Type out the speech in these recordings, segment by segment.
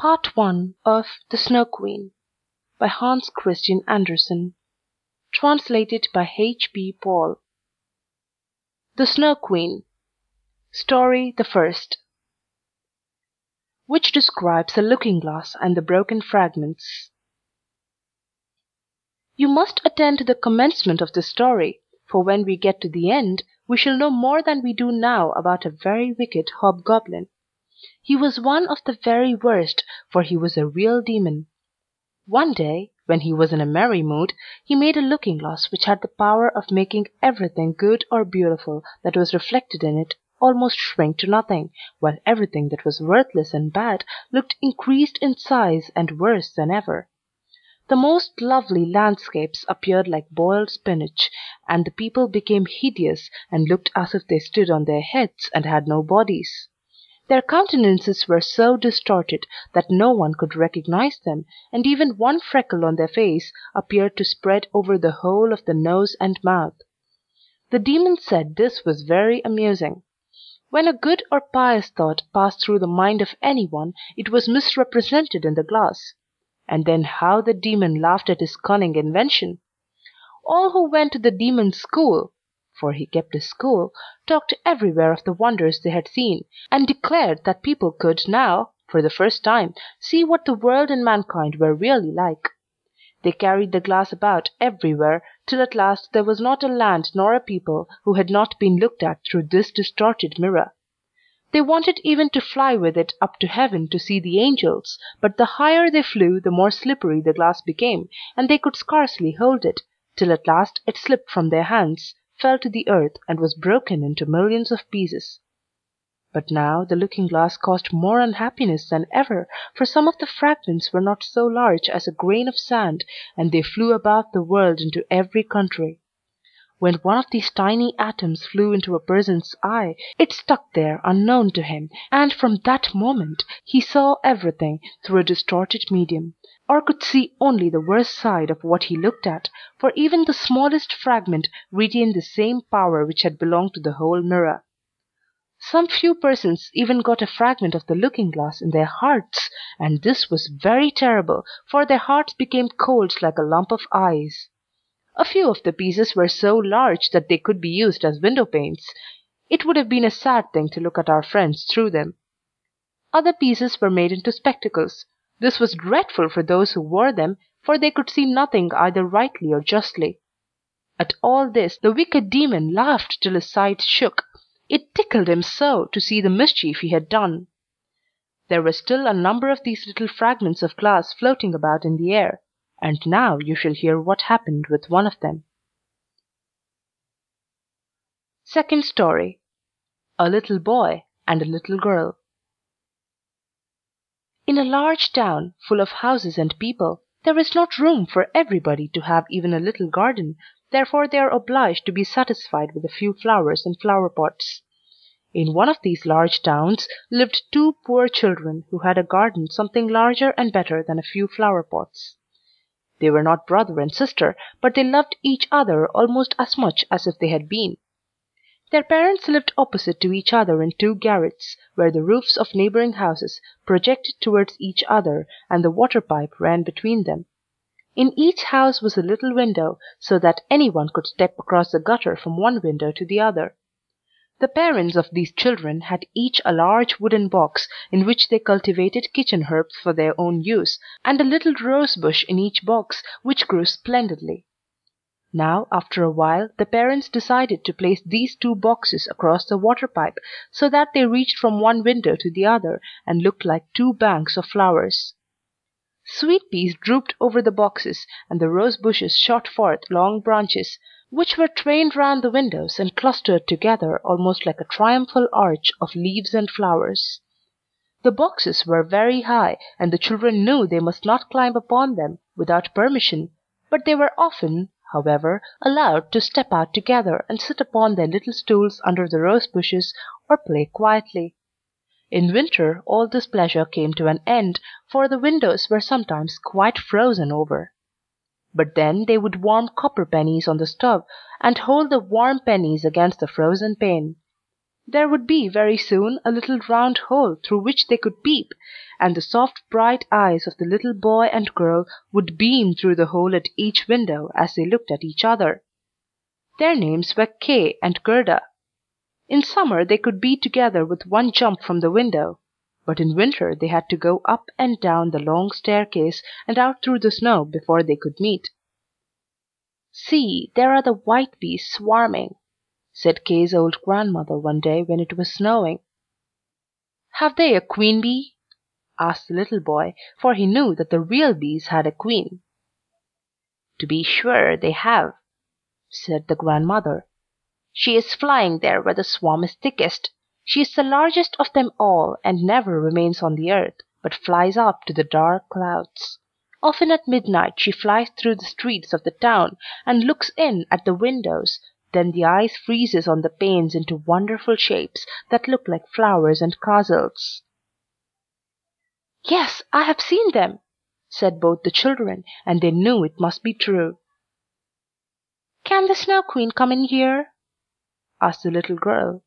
Part One of The Snow Queen by Hans Christian Andersen. Translated by H. B. Paul. The Snow Queen. Story the First. Which describes the looking glass and the broken fragments. You must attend to the commencement of the story, for when we get to the end, we shall know more than we do now about a very wicked hobgoblin. He was one of the very worst, for he was a real demon. One day, when he was in a merry mood, he made a looking glass which had the power of making everything good or beautiful that was reflected in it almost shrink to nothing, while everything that was worthless and bad looked increased in size and worse than ever. The most lovely landscapes appeared like boiled spinach, and the people became hideous and looked as if they stood on their heads and had no bodies. Their countenances were so distorted that no one could recognize them, and even one freckle on their face appeared to spread over the whole of the nose and mouth. The demon said this was very amusing. When a good or pious thought passed through the mind of anyone, it was misrepresented in the glass. And then how the demon laughed at his cunning invention! All who went to the demon's school, for he kept a school, talked everywhere of the wonders they had seen, and declared that people could now, for the first time, see what the world and mankind were really like. They carried the glass about everywhere, till at last there was not a land nor a people who had not been looked at through this distorted mirror. They wanted even to fly with it up to heaven to see the angels, but the higher they flew the more slippery the glass became, and they could scarcely hold it, till at last it slipped from their hands, fell to the earth, and was broken into millions of pieces. But now the looking glass caused more unhappiness than ever, for some of the fragments were not so large as a grain of sand, and they flew about the world into every country. When one of these tiny atoms flew into a person's eye, it stuck there unknown to him, and from that moment he saw everything through a distorted medium, or could see only the worst side of what he looked at, for even the smallest fragment retained the same power which had belonged to the whole mirror. Some few persons even got a fragment of the looking glass in their hearts, and this was very terrible, for their hearts became cold like a lump of ice. A few of the pieces were so large that they could be used as window panes. It would have been a sad thing to look at our friends through them. Other pieces were made into spectacles. This was dreadful for those who wore them, for they could see nothing either rightly or justly. At all this the wicked demon laughed till his sides shook. It tickled him so to see the mischief he had done. There were still a number of these little fragments of glass floating about in the air, and now you shall hear what happened with one of them. Second story. A little boy and a little girl. In a large town, full of houses and people, there is not room for everybody to have even a little garden, therefore they are obliged to be satisfied with a few flowers in flower pots. In one of these large towns lived two poor children who had a garden something larger and better than a few flower pots. They were not brother and sister, but they loved each other almost as much as if they had been. Their parents lived opposite to each other in two garrets, where the roofs of neighbouring houses projected towards each other, and the water pipe ran between them. In each house was a little window, so that any one could step across the gutter from one window to the other. The parents of these children had each a large wooden box in which they cultivated kitchen herbs for their own use, and a little rose bush in each box, which grew splendidly. Now, after a while, the parents decided to place these two boxes across the water pipe, so that they reached from one window to the other, and looked like two banks of flowers. Sweet peas drooped over the boxes, and the rose bushes shot forth long branches, which were trained round the windows and clustered together almost like a triumphal arch of leaves and flowers. The boxes were very high, and the children knew they must not climb upon them without permission, but they were often, however, allowed to step out together and sit upon their little stools under the rose bushes, or play quietly. In winter all this pleasure came to an end, for the windows were sometimes quite frozen over. But then they would warm copper pennies on the stove, and hold the warm pennies against the frozen pane. There would be very soon a little round hole through which they could peep, and the soft bright eyes of the little boy and girl would beam through the hole at each window as they looked at each other. Their names were Kay and Gerda. In summer they could be together with one jump from the window, but in winter they had to go up and down the long staircase and out through the snow before they could meet. "See, there are the white bees swarming," said Kay's old grandmother one day when it was snowing. "Have they a queen bee?" asked the little boy, for he knew that the real bees had a queen. "To be sure they have," said the grandmother. "She is flying there where the swarm is thickest. She is the largest of them all, and never remains on the earth, but flies up to the dark clouds. Often at midnight she flies through the streets of the town, and looks in at the windows, then the ice freezes on the panes into wonderful shapes that look like flowers and castles." "Yes, I have seen them," said both the children, and they knew it must be true. "Can the Snow Queen come in here?" asked the little girl.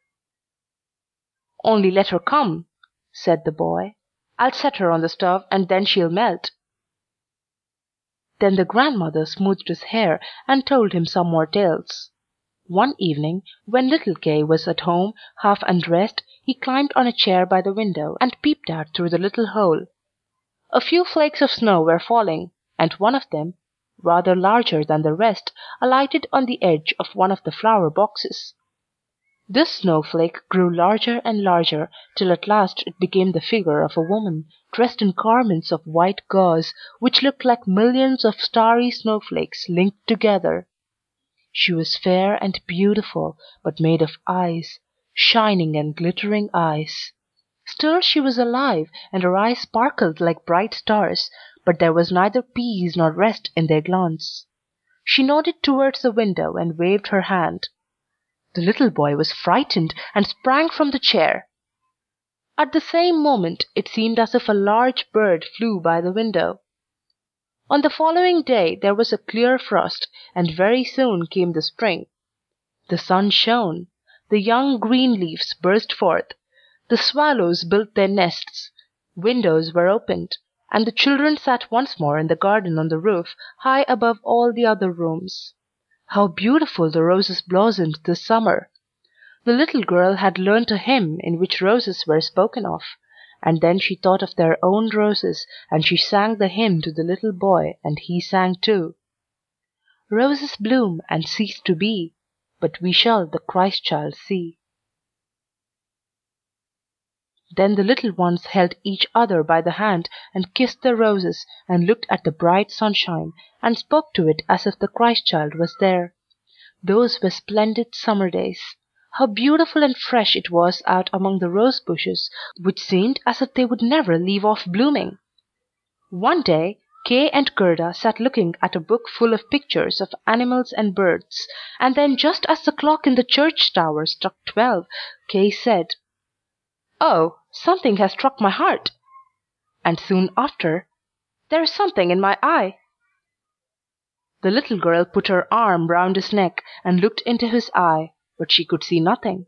"Only let her come," said the boy. "I'll set her on the stove, and then she'll melt." Then the grandmother smoothed his hair and told him some more tales. One evening, when little Kay was at home, half undressed, he climbed on a chair by the window and peeped out through the little hole. A few flakes of snow were falling, and one of them, rather larger than the rest, alighted on the edge of one of the flower boxes. This snowflake grew larger and larger, till at last it became the figure of a woman, dressed in garments of white gauze, which looked like millions of starry snowflakes linked together. She was fair and beautiful, but made of ice, shining and glittering ice. Still she was alive, and her eyes sparkled like bright stars, but there was neither peace nor rest in their glance. She nodded towards the window and waved her hand. The little boy was frightened, and sprang from the chair. At the same moment it seemed as if a large bird flew by the window. On the following day there was a clear frost, and very soon came the spring. The sun shone, the young green leaves burst forth, the swallows built their nests, windows were opened, and the children sat once more in the garden on the roof, high above all the other rooms. How beautiful the roses blossomed this summer! The little girl had learnt a hymn in which roses were spoken of, and then she thought of their own roses, and she sang the hymn to the little boy, and he sang too. "Roses bloom and cease to be, but we shall the Christ child see." Then the little ones held each other by the hand, and kissed the roses, and looked at the bright sunshine, and spoke to it as if the Christ child was there. Those were splendid summer days. How beautiful and fresh it was out among the rose bushes, which seemed as if they would never leave off blooming. One day Kay and Gerda sat looking at a book full of pictures of animals and birds, and then just as the clock in the church tower struck 12, Kay said, "Oh, something has struck my heart!" And soon after, "There is something in my eye." The little girl put her arm round his neck and looked into his eye, but she could see nothing.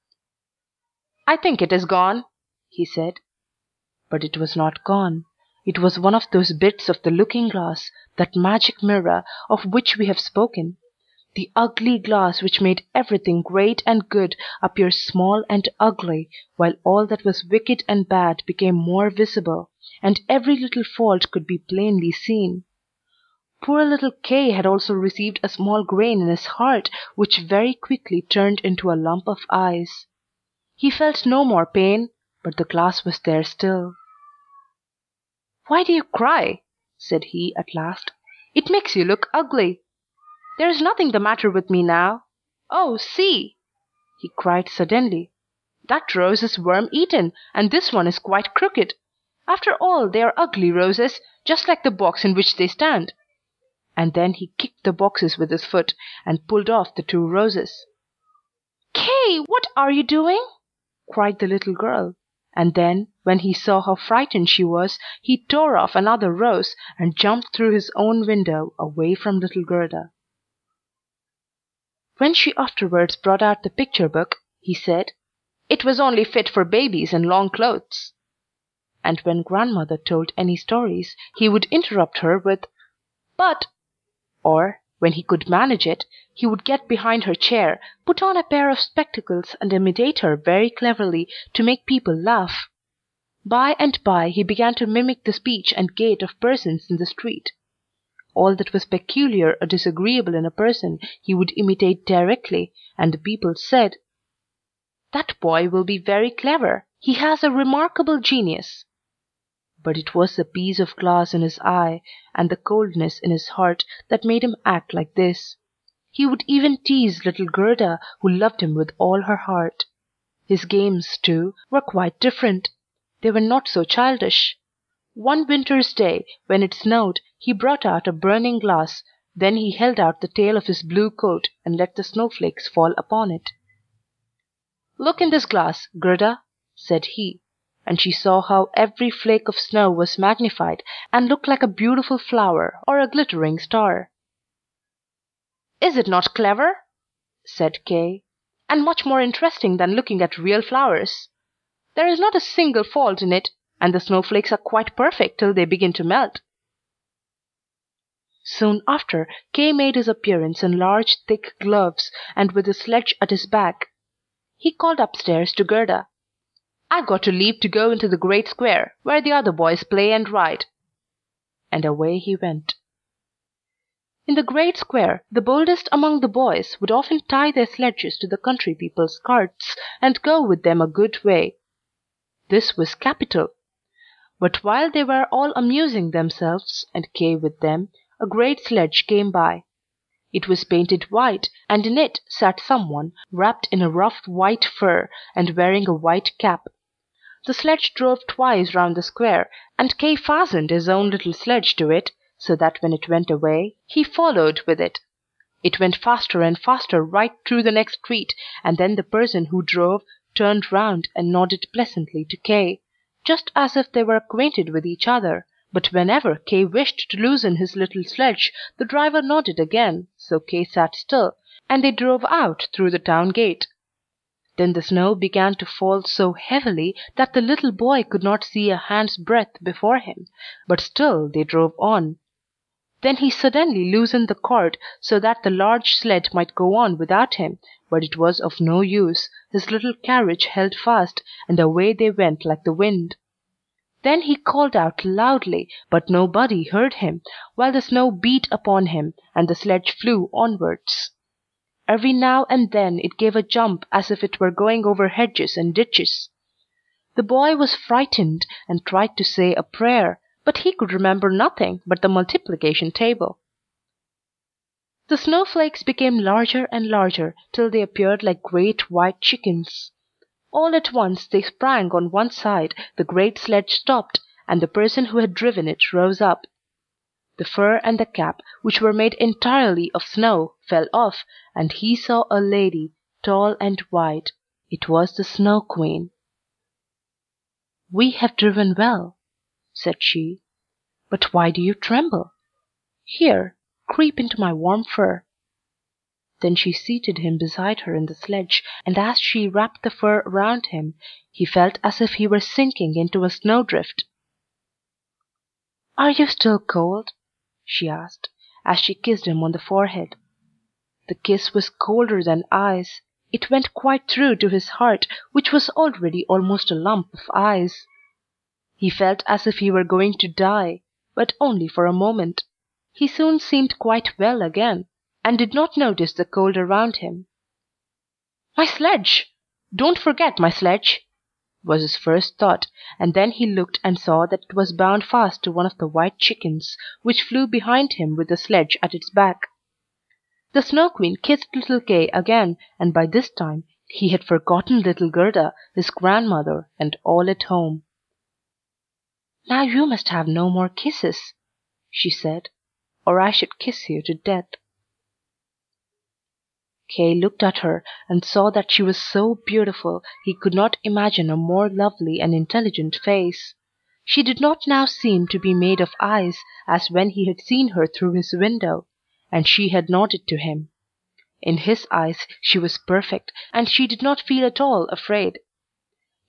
"I think it is gone," he said. But it was not gone. It was one of those bits of the looking glass, that magic mirror, of which we have spoken. The ugly glass which made everything great and good appear small and ugly, while all that was wicked and bad became more visible, and every little fault could be plainly seen. Poor little Kay had also received a small grain in his heart, which very quickly turned into a lump of ice. He felt no more pain, but the glass was there still. "Why do you cry?" said he at last. "It makes you look ugly. There is nothing the matter with me now. Oh, see!" he cried suddenly. "That rose is worm eaten, and this one is quite crooked. After all, they are ugly roses, just like the box in which they stand." And then he kicked the boxes with his foot, and pulled off the 2 roses. "Kay, what are you doing?" cried the little girl. And then, when he saw how frightened she was, he tore off another rose, and jumped through his own window away from little Gerda. When she afterwards brought out the picture book, he said, It was only fit for babies in long clothes. And when grandmother told any stories, he would interrupt her with, "But," or, when he could manage it, he would get behind her chair, put on a pair of spectacles and imitate her very cleverly to make people laugh. By and by he began to mimic the speech and gait of persons in the street. All that was peculiar or disagreeable in a person he would imitate directly, and the people said, "That boy will be very clever. He has a remarkable genius." But it was the piece of glass in his eye and the coldness in his heart that made him act like this. He would even tease little Gerda, who loved him with all her heart. His games, too, were quite different. They were not so childish. One winter's day, when it snowed, he brought out a burning glass, then he held out the tail of his blue coat and let the snowflakes fall upon it. "Look in this glass, Gerda," said he, and she saw how every flake of snow was magnified and looked like a beautiful flower or a glittering star. "Is it not clever?" said Kay, "and much more interesting than looking at real flowers? There is not a single fault in it, and the snowflakes are quite perfect till they begin to melt." Soon after, Kay made his appearance in large thick gloves and with a sledge at his back. He called upstairs to Gerda, "I've got leave to go into the great square, where the other boys play and ride." And away he went. In the great square, the boldest among the boys would often tie their sledges to the country people's carts, and go with them a good way. This was capital. But while they were all amusing themselves, and Kay with them, a great sledge came by. It was painted white, and in it sat someone wrapped in a rough white fur and wearing a white cap. The sledge drove twice round the square, and Kay fastened his own little sledge to it, so that when it went away, he followed with it. It went faster and faster right through the next street, and then the person who drove turned round and nodded pleasantly to Kay, just as if they were acquainted with each other. But whenever Kay wished to loosen his little sledge, the driver nodded again, so Kay sat still, and they drove out through the town gate. Then the snow began to fall so heavily that the little boy could not see a hand's breadth before him, but still they drove on. Then he suddenly loosened the cord so that the large sled might go on without him, but it was of no use, his little carriage held fast, and away they went like the wind. Then he called out loudly, but nobody heard him, while the snow beat upon him, and the sledge flew onwards. Every now and then it gave a jump as if it were going over hedges and ditches. The boy was frightened, and tried to say a prayer, but he could remember nothing but the multiplication table. The snowflakes became larger and larger, till they appeared like great white chickens. All at once they sprang on one side, the great sledge stopped, and the person who had driven it rose up. The fur and the cap, which were made entirely of snow, fell off, and he saw a lady, tall and white. It was the Snow Queen. "We have driven well," said she, "but why do you tremble? Here, creep into my warm fur." Then she seated him beside her in the sledge, and as she wrapped the fur around him, he felt as if he were sinking into a snowdrift. "Are you still cold?" she asked, as she kissed him on the forehead. The kiss was colder than ice. It went quite through to his heart, which was already almost a lump of ice. He felt as if he were going to die, but only for a moment. He soon seemed quite well again, and did not notice the cold around him. "My sledge! Don't forget my sledge!" was his first thought, and then he looked and saw that it was bound fast to one of the white chickens, which flew behind him with the sledge at its back. The Snow Queen kissed little Kay again, and by this time he had forgotten little Gerda, his grandmother, and all at home. "Now you must have no more kisses," she said, "or I should kiss you to death." Kay looked at her and saw that she was so beautiful he could not imagine a more lovely and intelligent face. She did not now seem to be made of ice, as when he had seen her through his window, and she had nodded to him. In his eyes she was perfect, and she did not feel at all afraid.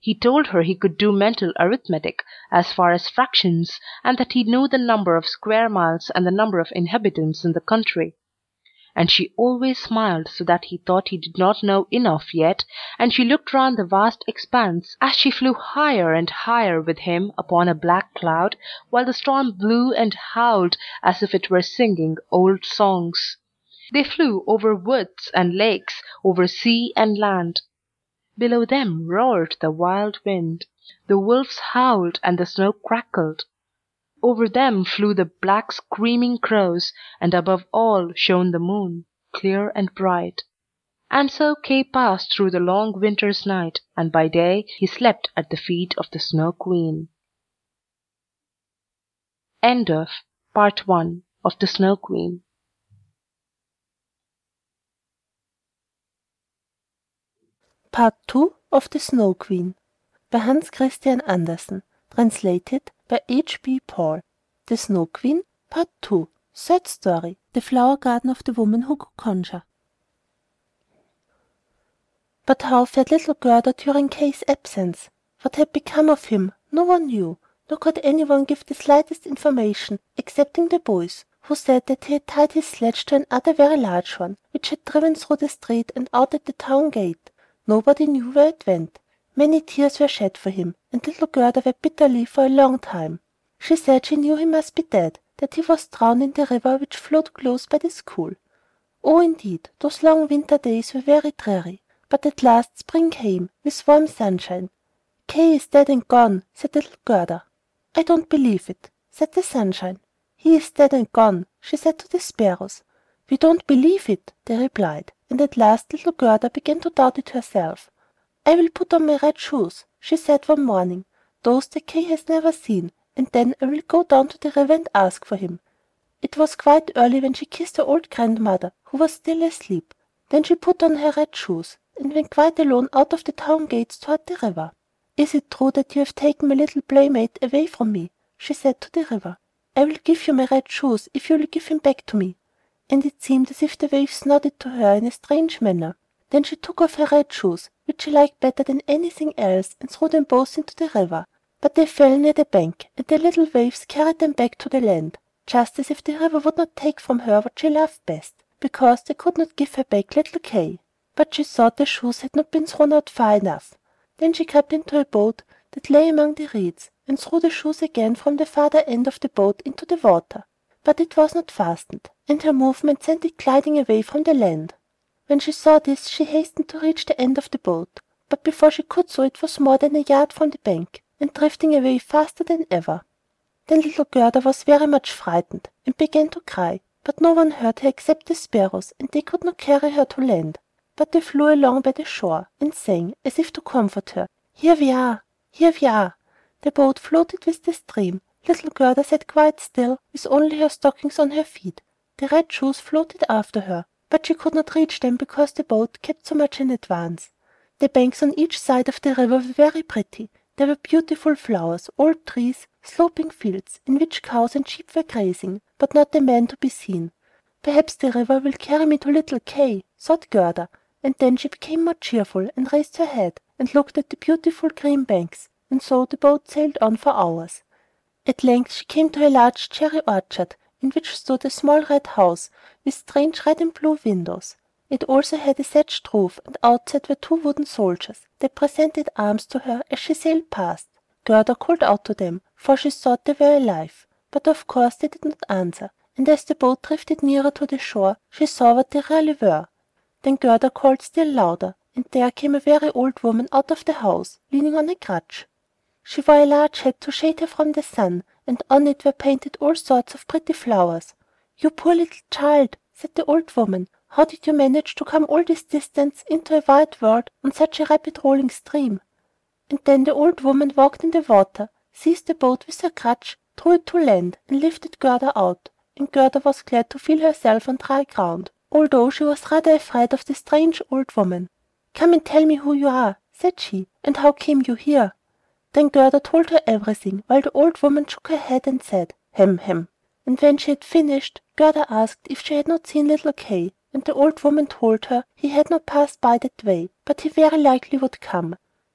He told her he could do mental arithmetic as far as fractions, and that he knew the number of square miles and the number of inhabitants in the country. And she always smiled so that he thought he did not know enough yet, and she looked round the vast expanse as she flew higher and higher with him upon a black cloud, while the storm blew and howled as if it were singing old songs. They flew over woods and lakes, over sea and land. Below them roared the wild wind. The wolves howled and the snow crackled. Over them flew the black screaming crows, and above all shone the moon, clear and bright. And so Kay passed through the long winter's night, and by day he slept at the feet of the Snow Queen. End of Part 1 of The Snow Queen. Part 2 of The Snow Queen by Hans Christian Andersen. Translated by H.B. Paul. The Snow Queen, Part 2. Third Story. The Flower Garden of the Woman Who Could Conjure. But how fared little Gerda during Kay's absence? What had become of him, no one knew, nor could anyone give the slightest information, excepting the boys, who said that he had tied his sledge to another very large one, which had driven through the street and out at the town gate. Nobody knew where it went. Many tears were shed for him, and little Gerda wept bitterly for a long time. She said she knew he must be dead, that he was drowned in the river which flowed close by the school. Oh, indeed, those long winter days were very dreary. But at last spring came, with warm sunshine. "Kay is dead and gone," said little Gerda. "I don't believe it," said the sunshine. "He is dead and gone," she said to the sparrows. "We don't believe it," they replied, and at last little Gerda began to doubt it herself. "I will put on my red shoes," she said one morning, "those that Kay has never seen, and then I will go down to the river and ask for him." It was quite early when she kissed her old grandmother, who was still asleep. Then she put on her red shoes, and went quite alone out of the town gates toward the river. "Is it true that you have taken my little playmate away from me?" she said to the river. "I will give you my red shoes if you will give him back to me." And it seemed as if the waves nodded to her in a strange manner. Then she took off her red shoes, which she liked better than anything else, and threw them both into the river. But they fell near the bank, and the little waves carried them back to the land, just as if the river would not take from her what she loved best, because they could not give her back little Kay. But she thought the shoes had not been thrown out far enough. Then she crept into a boat that lay among the reeds, and threw the shoes again from the farther end of the boat into the water. But it was not fastened, and her movement sent it gliding away from the land. When she saw this, she hastened to reach the end of the boat, but before she could so it was more than a yard from the bank, and drifting away faster than ever. Then little Gerda was very much frightened, and began to cry, but no one heard her except the sparrows, and they could not carry her to land. But they flew along by the shore, and sang, as if to comfort her, "Here we are, here we are." The boat floated with the stream. Little Gerda sat quite still, with only her stockings on her feet. The red shoes floated after her, but she could not reach them because the boat kept so much in advance. The banks on each side of the river were very pretty. There were beautiful flowers, old trees, sloping fields, in which cows and sheep were grazing, but not a man to be seen. "Perhaps the river will carry me to little Kay," thought Gerda, and then she became more cheerful, and raised her head, and looked at the beautiful green banks, and so the boat sailed on for hours. At length she came to a large cherry orchard, in which stood a small red house, with strange red and blue windows. It also had a thatched roof, and outside were two wooden soldiers, that presented arms to her as she sailed past. Gerda called out to them, for she thought they were alive, but of course they did not answer, and as the boat drifted nearer to the shore, she saw what they really were. Then Gerda called still louder, and there came a very old woman out of the house, leaning on a crutch. She wore a large hat to shade her from the sun, and on it were painted all sorts of pretty flowers. "You poor little child," said the old woman, "how did you manage to come all this distance into a wide world on such a rapid rolling stream?" And then the old woman walked in the water, seized the boat with her crutch, drew it to land, and lifted Gerda out, and Gerda was glad to feel herself on dry ground, although she was rather afraid of the strange old woman. "Come and tell me who you are," said she, "and how came you here?" Then Gerda told her everything, while the old woman shook her head and said, "Hem, hem." And when she had finished, Gerda asked if she had not seen little Kay, and the old woman told her he had not passed by that way, but he very likely would come.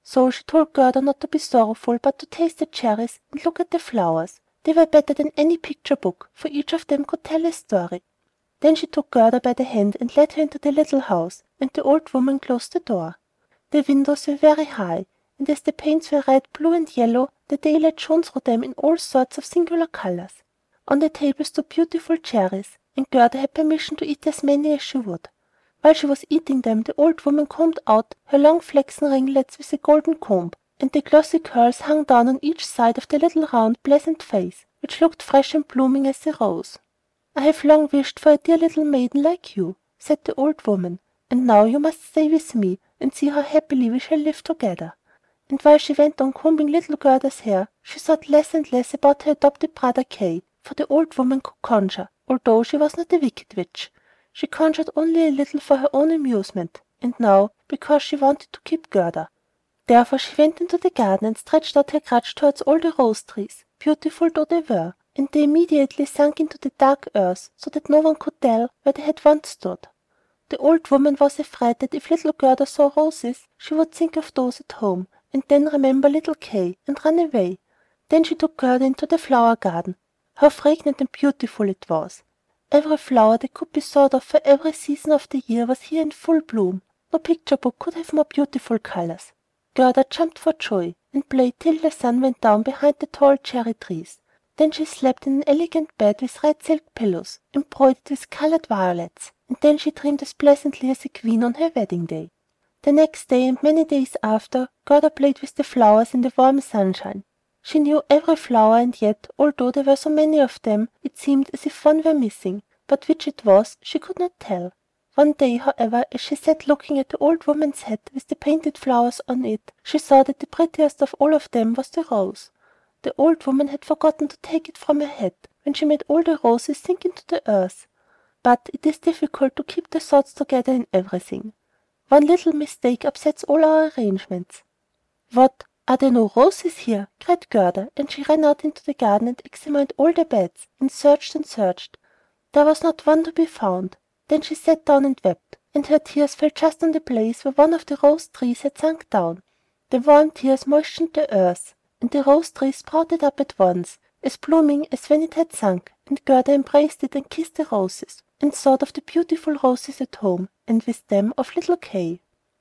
So she told Gerda not to be sorrowful, but to taste the cherries and look at the flowers. They were better than any picture book, for each of them could tell a story. Then she took Gerda by the hand and led her into the little house, and the old woman closed the door. The windows were very high, and as the panes were red, blue, and yellow, the daylight shone through them in all sorts of singular colours. On the table stood beautiful cherries, and Gerda had permission to eat as many as she would. While she was eating them, the old woman combed out her long flaxen ringlets with a golden comb, and the glossy curls hung down on each side of the little round, pleasant face, which looked fresh and blooming as a rose. "I have long wished for a dear little maiden like you," said the old woman, "and now you must stay with me and see how happily we shall live together." And while she went on combing little Gerda's hair, she thought less and less about her adopted brother Kay, for the old woman could conjure, although she was not a wicked witch. She conjured only a little for her own amusement, and now because she wanted to keep Gerda. Therefore she went into the garden and stretched out her crutch towards all the rose trees, beautiful though they were, and they immediately sunk into the dark earth, so that no one could tell where they had once stood. The old woman was afraid that if little Gerda saw roses, she would think of those at home, and then remember little Kay, and run away. Then she took Gerda into the flower garden. How fragrant and beautiful it was! Every flower that could be thought of for every season of the year was here in full bloom. No picture book could have more beautiful colours. Gerda jumped for joy, and played till the sun went down behind the tall cherry trees. Then she slept in an elegant bed with red silk pillows, embroidered with coloured violets, and then she dreamed as pleasantly as a queen on her wedding day. The next day, and many days after, Gerda played with the flowers in the warm sunshine. She knew every flower, and yet, although there were so many of them, it seemed as if one were missing, but which it was she could not tell. One day, however, as she sat looking at the old woman's hat with the painted flowers on it, she saw that the prettiest of all of them was the rose. The old woman had forgotten to take it from her hat when she made all the roses sink into the earth. But it is difficult to keep the thoughts together in everything. One little mistake upsets all our arrangements. "What! Are there no roses here?" cried Gerda, and she ran out into the garden and examined all the beds, and searched and searched. There was not one to be found. Then she sat down and wept, and her tears fell just on the place where one of the rose trees had sunk down. The warm tears moistened the earth, and the rose tree sprouted up at once, as blooming as when it had sunk, and Gerda embraced it and kissed the roses, and thought of the beautiful roses at home, and with them of little Kay.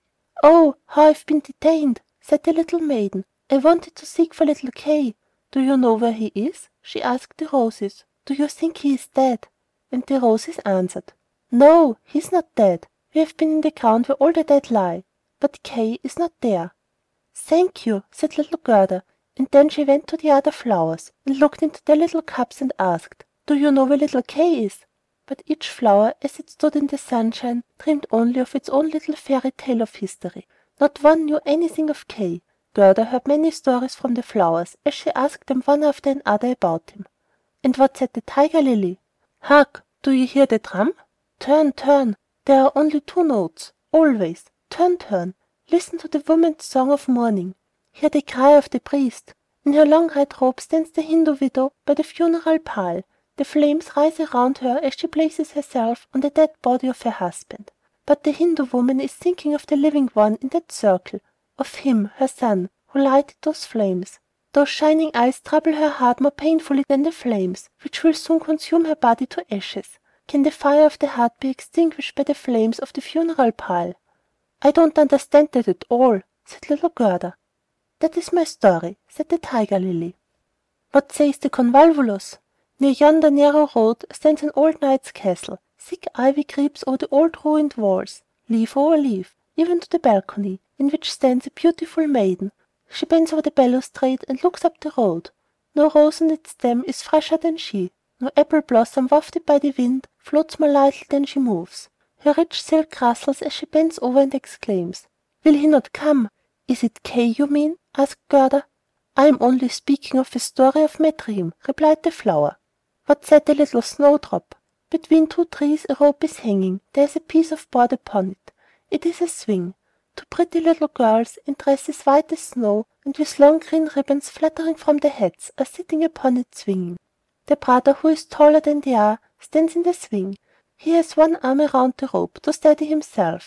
"Oh, how I've been detained!" said the little maiden. "I wanted to seek for little Kay. Do you know where he is?" she asked the roses. "Do you think he is dead?" And the roses answered, "No, he is not dead. We have been in the ground where all the dead lie. But Kay is not there." "Thank you," said little Gerda, and then she went to the other flowers, and looked into their little cups, and asked, "Do you know where little Kay is?" But each flower, as it stood in the sunshine, dreamed only of its own little fairy tale of history. Not one knew anything of Kay. Gerda heard many stories from the flowers, as she asked them one after another about him. And what said the tiger lily? "Hark! Do you hear the drum? Turn, turn! There are only two notes, always. Turn, turn! Listen to the woman's song of mourning. Hear the cry of the priest. In her long red robe stands the Hindu widow by the funeral pile. The flames rise around her as she places herself on the dead body of her husband. But the Hindu woman is thinking of the living one in that circle, of him, her son, who lighted those flames. Those shining eyes trouble her heart more painfully than the flames, which will soon consume her body to ashes. Can the fire of the heart be extinguished by the flames of the funeral pile?" "I don't understand that at all," said little Gerda. "That is my story," said the tiger lily. "What says the convolvulus? Near yonder narrow road stands an old knight's castle. Thick ivy creeps over the old ruined walls, leaf over leaf, even to the balcony, in which stands a beautiful maiden. She bends over the balustrade and looks up the road. No rose on its stem is fresher than she. No apple blossom wafted by the wind floats more lightly than she moves. Her rich silk rustles as she bends over and exclaims, 'Will he not come?'" "Is it Kay you mean?" asked Gerda. "I am only speaking of a story of my dream," replied the flower. What said the little snowdrop? "Between two trees a rope is hanging. There is a piece of board upon it. It is a swing. Two pretty little girls, in dresses white as snow, and with long green ribbons fluttering from their hats, are sitting upon it swinging. The brother, who is taller than they are, stands in the swing. He has one arm around the rope to steady himself.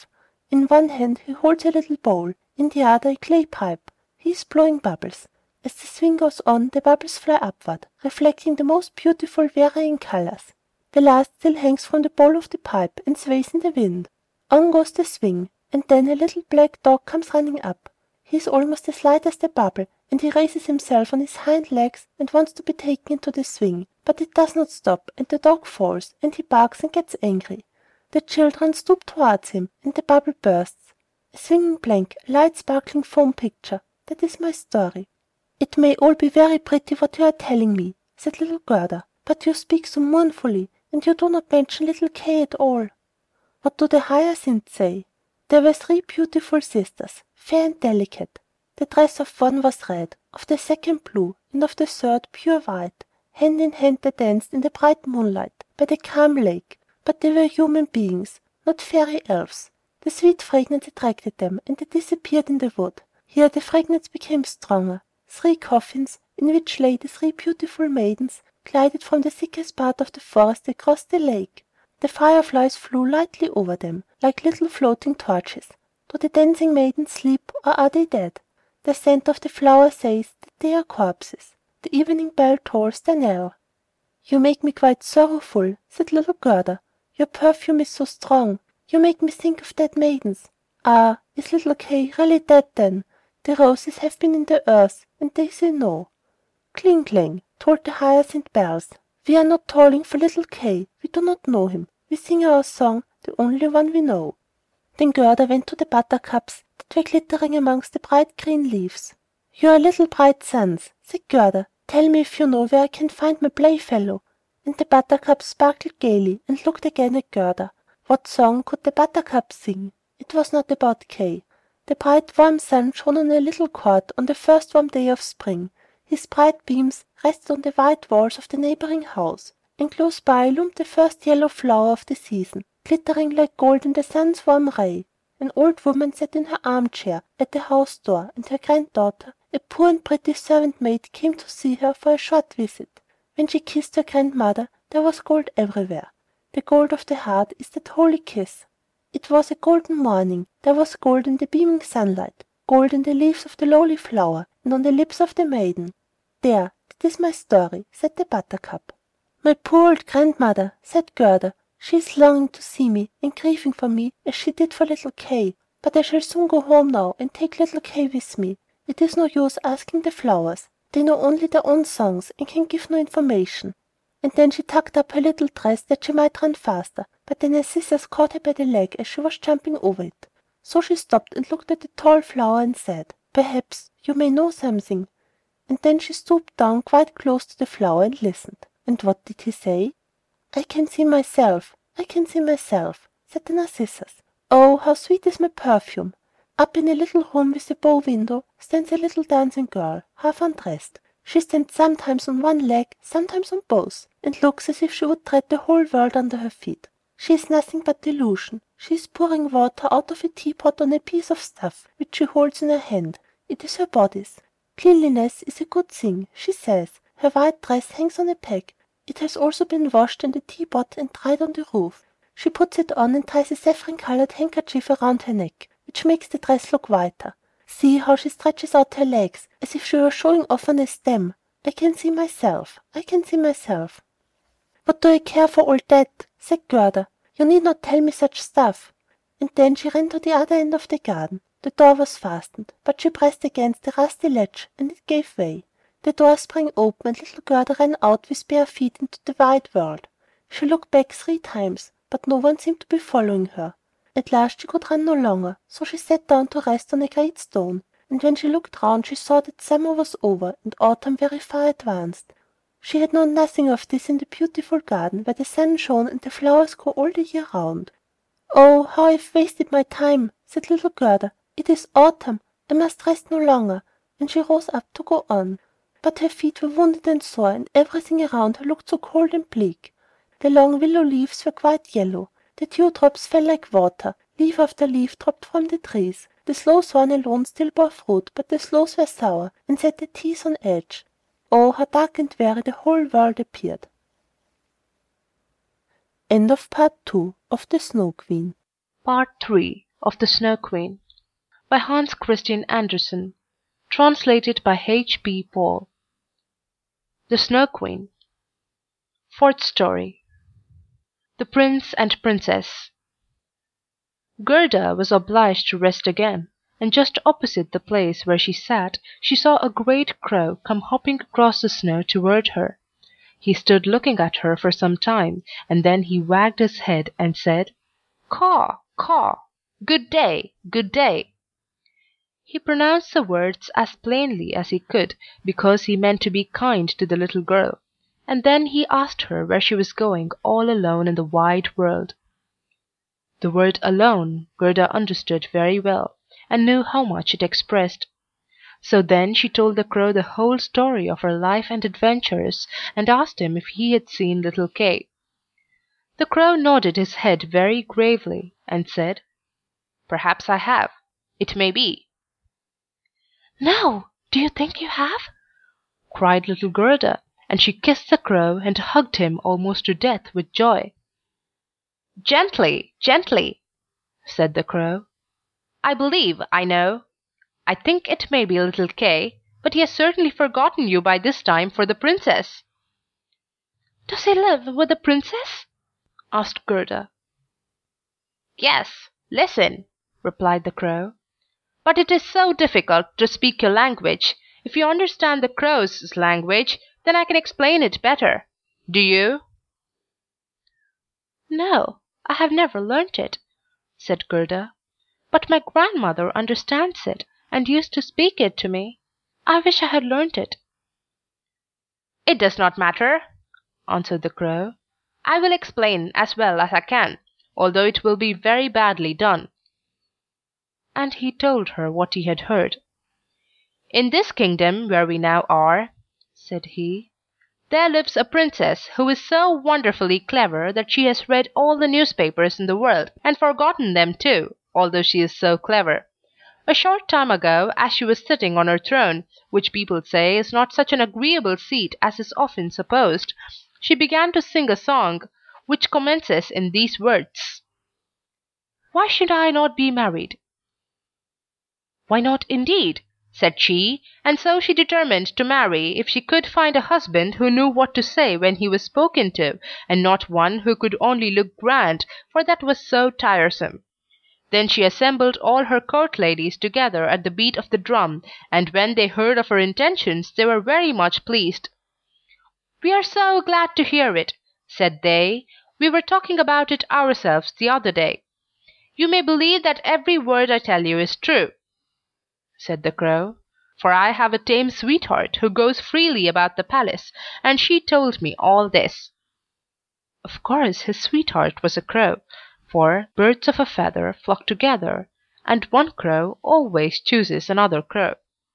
In one hand he holds a little bowl, in the other a clay pipe. He is blowing bubbles. As the swing goes on, the bubbles fly upward, reflecting the most beautiful varying colors. The last still hangs from the bowl of the pipe and sways in the wind. On goes the swing, and then a little black dog comes running up. He is almost as light as the bubble, and he raises himself on his hind legs and wants to be taken into the swing, but it does not stop, and the dog falls, and he barks and gets angry. The children stoop towards him, and the bubble bursts. A swinging plank, a light sparkling foam picture. That is my story. "It may all be very pretty what you are telling me," said little Gerda, "but you speak so mournfully, and you do not mention little Kay at all." "What do the hyacinths say?" "There were 3 beautiful sisters, fair and delicate. The dress of one was red, of the second blue, and of the third pure white. Hand in hand they danced in the bright moonlight by the calm lake, but they were human beings, not fairy elves. The sweet fragrance attracted them, and they disappeared in the wood. Here the fragrance became stronger. 3 coffins, in which lay the 3 beautiful maidens, glided from the thickest part of the forest across the lake. The fireflies flew lightly over them, like little floating torches. Do the dancing maidens sleep, or are they dead? The scent of the flower says that they are corpses. The evening bell tolls their knell." "You make me quite sorrowful," said little Gerda. "Your perfume is so strong. You make me think of dead maidens. Ah, is little Kay really dead then? The roses have been in the earth, and they say no." "Cling, clang," tolled the hyacinth bells. "We are not tolling for little Kay. We do not know him. We sing our song, the only one we know." Then Gerda went to the buttercups that were glittering amongst the bright green leaves. "You are little bright suns," said Gerda. "Tell me if you know where I can find my playfellow." And the buttercups sparkled gaily and looked again at Gerda. What song could the buttercups sing? It was not about Kay. The bright warm sun shone on a little court on the first warm day of spring. His bright beams rested on the white walls of the neighboring house, and close by loomed the first yellow flower of the season, glittering like gold in the sun's warm ray. An old woman sat in her armchair at the house door, and her granddaughter, a poor and pretty servant maid, came to see her for a short visit. When she kissed her grandmother, there was gold everywhere. The gold of the heart is that holy kiss. It was a golden morning. There was gold in the beaming sunlight, gold in the leaves of the lowly flower, and on the lips of the maiden. "There, that is my story," said the buttercup. "My poor old grandmother," said Gerda. "She is longing to see me, and grieving for me as she did for little Kay. But I shall soon go home now, and take little Kay with me. It is no use asking the flowers. They know only their own songs, and can give no information." And then she tucked up her little dress that she might run faster, but the narcissus caught her by the leg as she was jumping over it. So she stopped and looked at the tall flower and said, "Perhaps you may know something." And then she stooped down quite close to the flower and listened. And what did he say? "I can see myself, I can see myself," said the narcissus. "Oh, how sweet is my perfume!" Up in a little room with a bow window stands a little dancing girl, half undressed. She stands sometimes on one leg, sometimes on both, and looks as if she would tread the whole world under her feet. She is nothing but delusion. She is pouring water out of a teapot on a piece of stuff which she holds in her hand. It is her bodice. Cleanliness is a good thing, she says. Her white dress hangs on a peg. It has also been washed in the teapot and dried on the roof. She puts it on and ties a saffron-colored handkerchief around her neck, which makes the dress look whiter. See how she stretches out her legs, as if she were showing off on a stem. I can see myself, I can see myself." "What do I care for all that?" said Gerda. "You need not tell me such stuff." And then she ran to the other end of the garden. The door was fastened, but she pressed against the rusty latch, and it gave way. The door sprang open, and little Gerda ran out with bare feet into the wide world. She looked back 3 times, but no one seemed to be following her. At last she could run no longer, so she sat down to rest on a great stone, and when she looked round she saw that summer was over and autumn very far advanced. She had known nothing of this in the beautiful garden where the sun shone and the flowers grew all the year round. "Oh, how I have wasted my time!" said little Gerda. "It is autumn. I must rest no longer," and she rose up to go on. But her feet were wounded and sore, and everything around her looked so cold and bleak. The long willow leaves were quite yellow. The dewdrops fell like water. Leaf after leaf dropped from the trees. The sloe thorn alone still bore fruit, but the sloes were sour and set the teeth on edge. Oh, how dark and weary the whole world appeared. End of Part 2 of The Snow Queen. Part 3. of the Snow Queen, by Hans Christian Andersen, translated by H. B. Paul. The Snow Queen. Fourth story. The Prince and Princess. Gerda was obliged to rest again, and just opposite the place where she sat she saw a great crow come hopping across the snow toward her. He stood looking at her for some time, and then he wagged his head and said, "Caw, caw! Good day, good day." He pronounced the words as plainly as he could, because he meant to be kind to the little girl, and then he asked her where she was going all alone in the wide world. The word alone Gerda understood very well, and knew how much it expressed. So then she told the crow the whole story of her life and adventures, and asked him if he had seen little Kay. The crow nodded his head very gravely, and said, "Perhaps I have. It may be." "No, do you think you have?" cried little Gerda, and she kissed the crow and hugged him almost to death with joy. "Gently, gently," said the crow. "I believe I know. I think it may be little Kay, but he has certainly forgotten you by this time for the Princess." "Does he live with the Princess?" asked Gerda. "Yes, listen," replied the crow. "But it is so difficult to speak your language. If you understand the crow's language, then I can explain it better. Do you?" "No, I have never learnt it," said Gerda. "But my grandmother understands it, and used to speak it to me. I wish I had learnt it." "It does not matter," answered the crow. "I will explain as well as I can, although it will be very badly done." And he told her what he had heard. "In this kingdom where we now are," said he, "there lives a princess who is so wonderfully clever that she has read all the newspapers in the world, and forgotten them too, although she is so clever. A short time ago, as she was sitting on her throne, which people say is not such an agreeable seat as is often supposed, she began to sing a song, which commences in these words: 'Why should I not be married?' 'Why not indeed?' said she, and so she determined to marry if she could find a husband who knew what to say when he was spoken to, and not one who could only look grand, for that was so tiresome. Then she assembled all her court ladies together at the beat of the drum, and when they heard of her intentions they were very much pleased. 'We are so glad to hear it,' said they. 'We were talking about it ourselves the other day. You may believe that every word I tell you is true,' said the crow, 'for I have a tame sweetheart who goes freely about the palace, and she told me all this.' Of course his sweetheart was a crow, for birds of a feather flock together, and one crow always chooses another crow.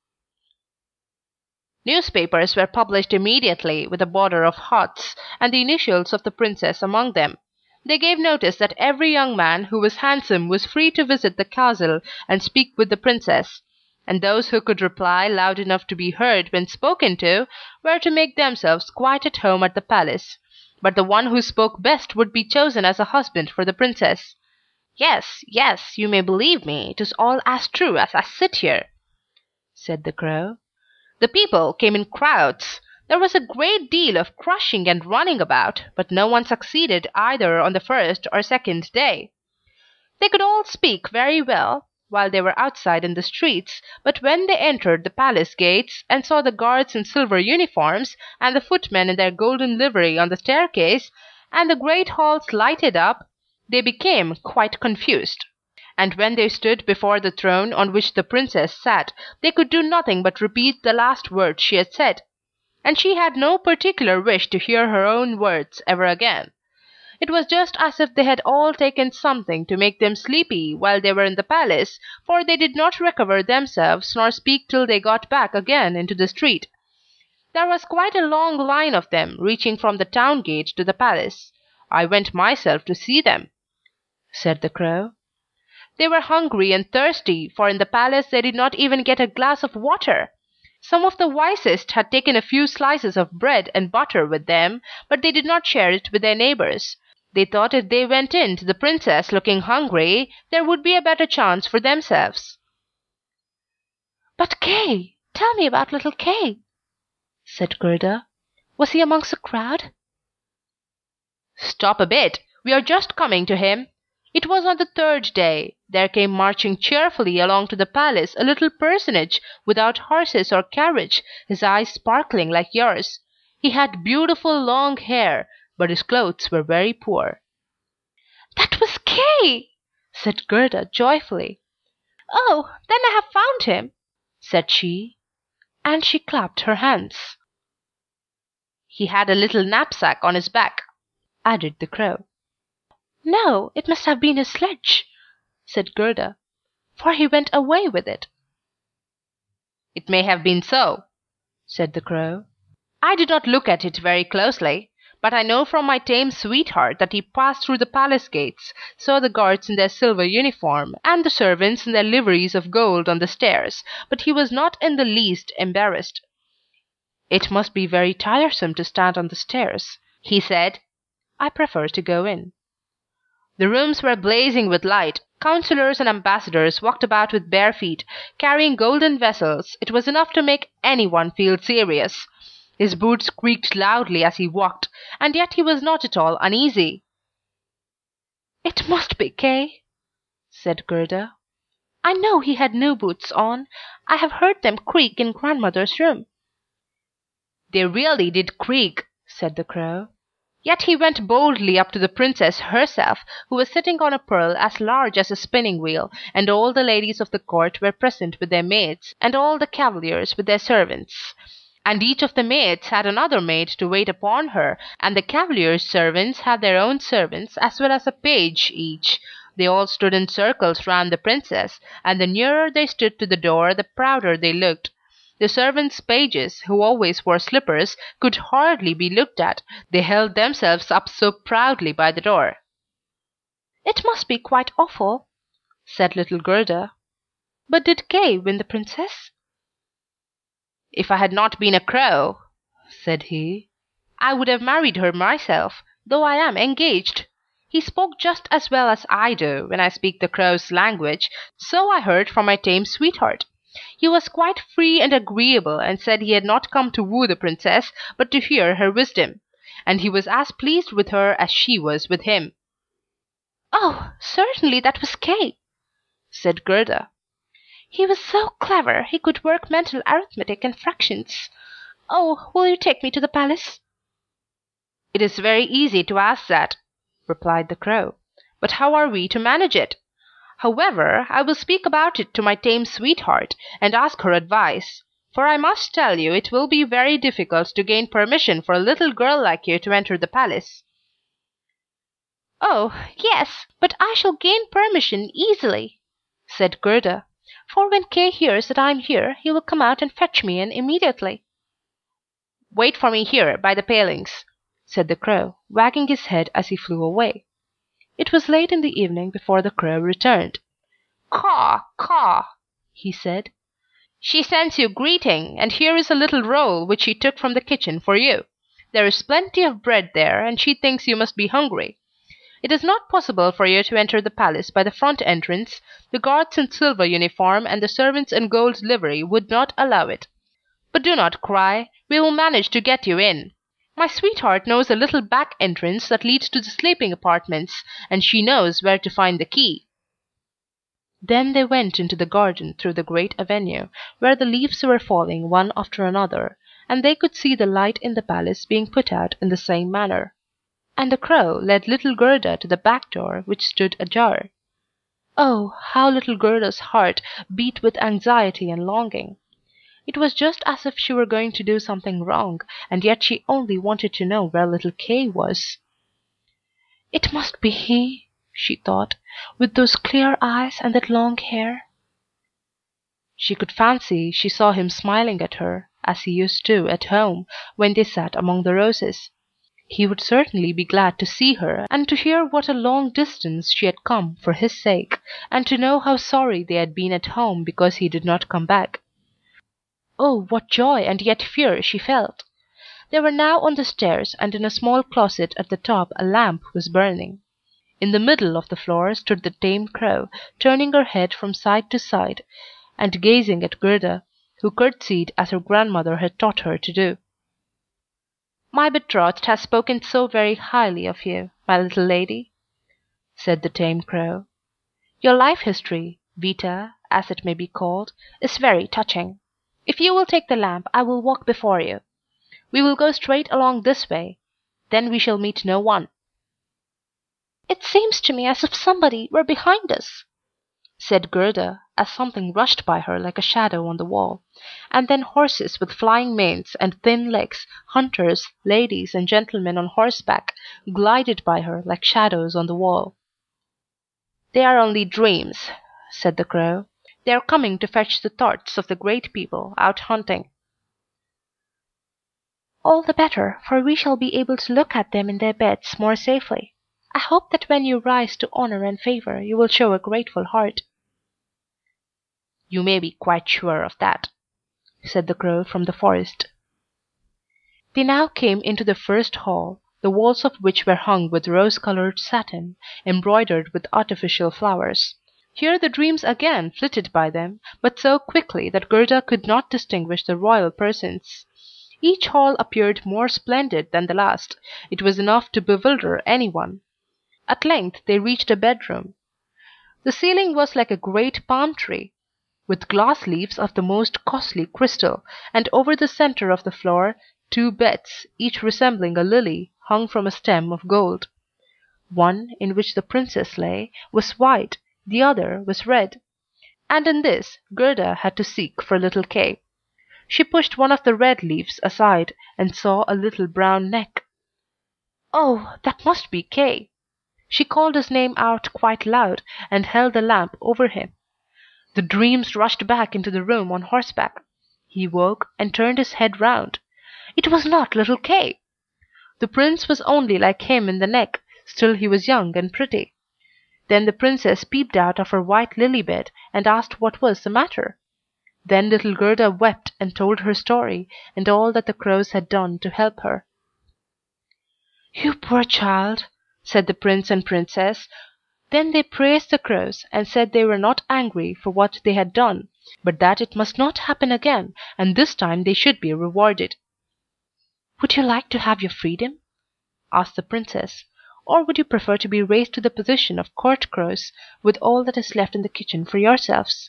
Newspapers were published immediately, with a border of hearts, and the initials of the Princess among them. They gave notice that every young man who was handsome was free to visit the castle and speak with the Princess, and those who could reply loud enough to be heard when spoken to were to make themselves quite at home at the palace. But the one who spoke best would be chosen as a husband for the Princess. Yes, yes, you may believe me, it is all as true as I sit here," said the crow. "The people came in crowds. There was a great deal of crushing and running about, but no one succeeded either on the first or second day. They could all speak very well while they were outside in the streets, but when they entered the palace gates, and saw the guards in silver uniforms, and the footmen in their golden livery on the staircase, and the great halls lighted up, they became quite confused. And when they stood before the throne on which the Princess sat, they could do nothing but repeat the last words she had said. And she had no particular wish to hear her own words ever again. It was just as if they had all taken something to make them sleepy while they were in the palace, for they did not recover themselves nor speak till they got back again into the street. There was quite a long line of them, reaching from the town gate to the palace. I went myself to see them," said the crow. "They were hungry and thirsty, for in the palace they did not even get a glass of water. Some of the wisest had taken a few slices of bread and butter with them, but they did not share it with their neighbours. They thought if they went in to the princess looking hungry, there would be a better chance for themselves. "But Kay, tell me about little Kay," said Gerda. "Was he amongst the crowd?" "Stop a bit, we are just coming to him. It was on the third day. There came marching cheerfully along to the palace a little personage without horses or carriage, his eyes sparkling like yours. He had beautiful long hair, but his clothes were very poor." "That was Kay!" said Gerda joyfully. "Oh, then I have found him," said she, and she clapped her hands. "He had a little knapsack on his back," added the Crow. "No, it must have been his sledge," said Gerda, "for he went away with it." "It may have been so," said the Crow. "I did not look at it very closely, but I know from my tame sweetheart that he passed through the palace gates, saw the guards in their silver uniform, and the servants in their liveries of gold on the stairs, but he was not in the least embarrassed. 'It must be very tiresome to stand on the stairs,' he said. 'I prefer to go in.' The rooms were blazing with light. Councillors and ambassadors walked about with bare feet, carrying golden vessels. It was enough to make any one feel serious. His boots creaked loudly as he walked, and yet he was not at all uneasy. "It must be Kay," said Gerda. "I know he had new boots on. I have heard them creak in grandmother's room." "They really did creak," said the Crow. Yet he went boldly up to the Princess herself, who was sitting on a pearl as large as a spinning wheel, and all the ladies of the court were present with their maids, and all the cavaliers with their servants. And each of the maids had another maid to wait upon her, and the cavaliers' servants had their own servants as well as a page each. They all stood in circles round the Princess, and the nearer they stood to the door the prouder they looked. The servants' pages, who always wore slippers, could hardly be looked at, they held themselves up so proudly by the door. "It must be quite awful," said little Gerda. "But did Kay win the Princess?" "If I had not been a crow," said he, "I would have married her myself, though I am engaged. He spoke just as well as I do, when I speak the crow's language, so I heard from my tame sweetheart. He was quite free and agreeable, and said he had not come to woo the Princess, but to hear her wisdom. And he was as pleased with her as she was with him." "Oh, certainly that was Kay," said Gerda. "He was so clever, he could work mental arithmetic and fractions. Oh, will you take me to the palace?" "It is very easy to ask that," replied the Crow. "But how are we to manage it? However, I will speak about it to my tame sweetheart, and ask her advice. For I must tell you it will be very difficult to gain permission for a little girl like you to enter the palace." "Oh, yes, but I shall gain permission easily," said Gerda. "For when Kay hears that I am here, he will come out and fetch me in immediately." "Wait for me here, by the palings," said the Crow, wagging his head as he flew away. It was late in the evening before the Crow returned. "Caw, caw," he said. "She sends you greeting, and here is a little roll which she took from the kitchen for you. There is plenty of bread there, and she thinks you must be hungry. It is not possible for you to enter the palace by the front entrance. The guards in silver uniform and the servants in gold livery would not allow it. But do not cry, we will manage to get you in. My sweetheart knows a little back entrance that leads to the sleeping apartments, and she knows where to find the key." Then they went into the garden through the great avenue, where the leaves were falling one after another, and they could see the light in the palace being put out in the same manner. And the Crow led little Gerda to the back door, which stood ajar. Oh, how little Gerda's heart beat with anxiety and longing! It was just as if she were going to do something wrong, and yet she only wanted to know where little Kay was. "It must be he," she thought, "with those clear eyes and that long hair." She could fancy she saw him smiling at her, as he used to at home, when they sat among the roses. He would certainly be glad to see her, and to hear what a long distance she had come for his sake, and to know how sorry they had been at home because he did not come back. Oh, what joy and yet fear she felt! They were now on the stairs, and in a small closet at the top a lamp was burning. In the middle of the floor stood the tame crow, turning her head from side to side, and gazing at Gerda, who curtsied as her grandmother had taught her to do. "My betrothed has spoken so very highly of you, my little lady," said the tame crow. "Your life history, Vita, as it may be called, is very touching. If you will take the lamp, I will walk before you. We will go straight along this way. Then we shall meet no one." "It seems to me as if somebody were behind us," said Gerda, as something rushed by her like a shadow on the wall, and then horses with flying manes and thin legs, hunters, ladies, and gentlemen on horseback, glided by her like shadows on the wall. "They are only dreams," said the crow. "They are coming to fetch the thoughts of the great people out hunting." "All the better, for we shall be able to look at them in their beds more safely. I hope that when you rise to honor and favor you will show a grateful heart." "You may be quite sure of that," said the crow from the forest. They now came into the first hall, the walls of which were hung with rose-colored satin, embroidered with artificial flowers. Here the dreams again flitted by them, but so quickly that Gerda could not distinguish the royal persons. Each hall appeared more splendid than the last. It was enough to bewilder any one. At length they reached a bedroom. The ceiling was like a great palm tree, with glass leaves of the most costly crystal, and over the center of the floor 2 beds, each resembling a lily, hung from a stem of gold. One, in which the princess lay, was white, the other was red, and in this Gerda had to seek for little Kay. She pushed one of the red leaves aside, and saw a little brown neck. "Oh, that must be Kay!" She called his name out quite loud, and held the lamp over him. The dreams rushed back into the room on horseback. He woke, and turned his head round. It was not little Kay! The prince was only like him in the neck, still he was young and pretty. Then the princess peeped out of her white lily bed, and asked what was the matter. Then little Gerda wept and told her story, and all that the crows had done to help her. "You poor child!" said the prince and princess. Then they praised the crows, and said they were not angry for what they had done, but that it must not happen again, and this time they should be rewarded. "Would you like to have your freedom?" asked the princess, "or would you prefer to be raised to the position of court crows, with all that is left in the kitchen for yourselves?"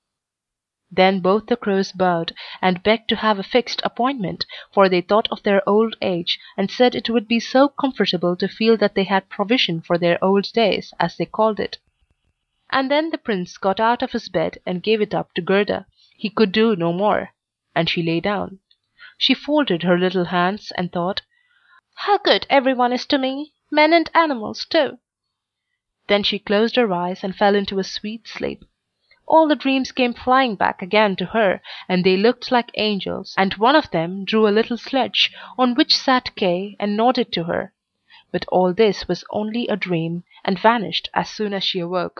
Then both the crows bowed, and begged to have a fixed appointment, for they thought of their old age, and said it would be so comfortable to feel that they had provision for their old days, as they called it. And then the prince got out of his bed and gave it up to Gerda. He could do no more, and she lay down. She folded her little hands and thought, "How good everyone is to me, men and animals too." Then she closed her eyes and fell into a sweet sleep. All the dreams came flying back again to her, and they looked like angels, and one of them drew a little sledge, on which sat Kay, and nodded to her. But all this was only a dream, and vanished as soon as she awoke.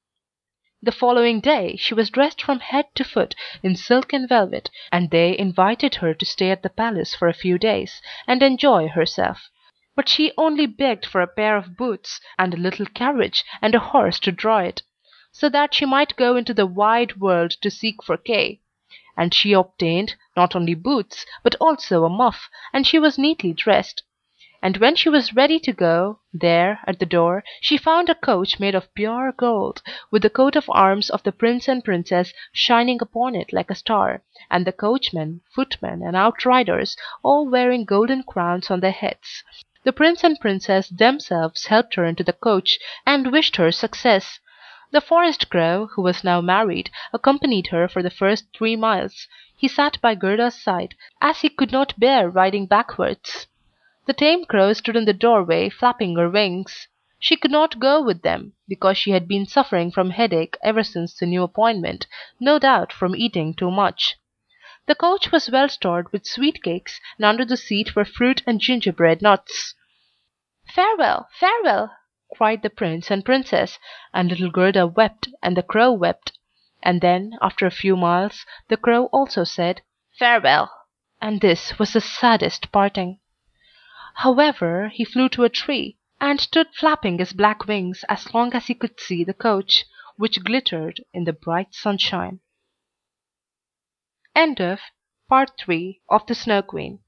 The following day she was dressed from head to foot in silk and velvet, and they invited her to stay at the palace for a few days, and enjoy herself. But she only begged for a pair of boots, and a little carriage, and a horse to draw it, so that she might go into the wide world to seek for Kay. And she obtained, not only boots, but also a muff, and she was neatly dressed. And when she was ready to go, there, at the door, she found a coach made of pure gold, with the coat of arms of the prince and princess shining upon it like a star, and the coachman, footmen, and outriders all wearing golden crowns on their heads. The prince and princess themselves helped her into the coach, and wished her success. The forest crow, who was now married, accompanied her for the first 3 miles. He sat by Gerda's side, as he could not bear riding backwards. The tame crow stood in the doorway, flapping her wings. She could not go with them, because she had been suffering from headache ever since the new appointment, no doubt from eating too much. The coach was well stored with sweet cakes, and under the seat were fruit and gingerbread nuts. "Farewell, farewell!" cried the prince and princess, and little Gerda wept, and the crow wept. And then, after a few miles, the crow also said, "Farewell!" and this was the saddest parting. However, he flew to a tree, and stood flapping his black wings as long as he could see the coach, which glittered in the bright sunshine. End of Part 3 of The Snow Queen.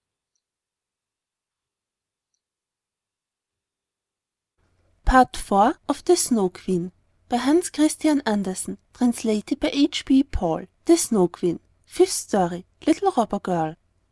Part 4 of The Snow Queen by Hans Christian Andersen, translated by H.B. Paul. The Snow Queen. Fifth story. Little Robber Girl.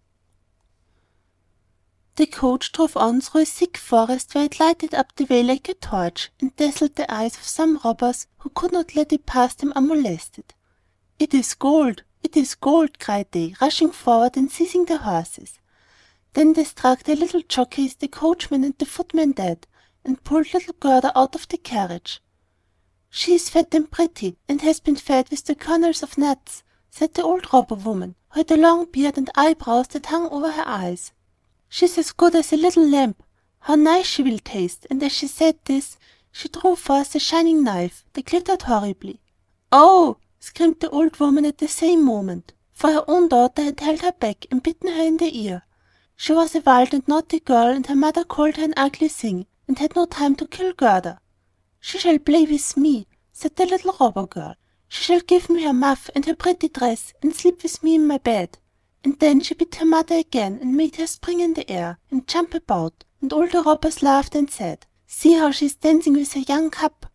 The coach drove on through a thick forest where it lighted up the way like a torch, and dazzled the eyes of some robbers who could not let it pass them unmolested. "It is gold! It is gold!" cried they, rushing forward and seizing the horses. Then they struck the little jockeys, the coachman and the footman dead, and pulled little Gerda out of the carriage. "She is fat and pretty, and has been fed with the kernels of nuts," said the old robber woman, who had a long beard and eyebrows that hung over her eyes. "She's as good as a little lamb. How nice she will taste!" And as she said this, she drew forth a shining knife that glittered horribly. "Oh!" screamed the old woman at the same moment, for her own daughter had held her back and bitten her in the ear. She was a wild and naughty girl, and her mother called her an ugly thing, and had no time to kill Gerda. "She shall play with me," said the little robber girl. "She shall give me her muff and her pretty dress, and sleep with me in my bed." And then she bit her mother again, and made her spring in the air and jump about, and all the robbers laughed and said, "See how she is dancing with her young cub."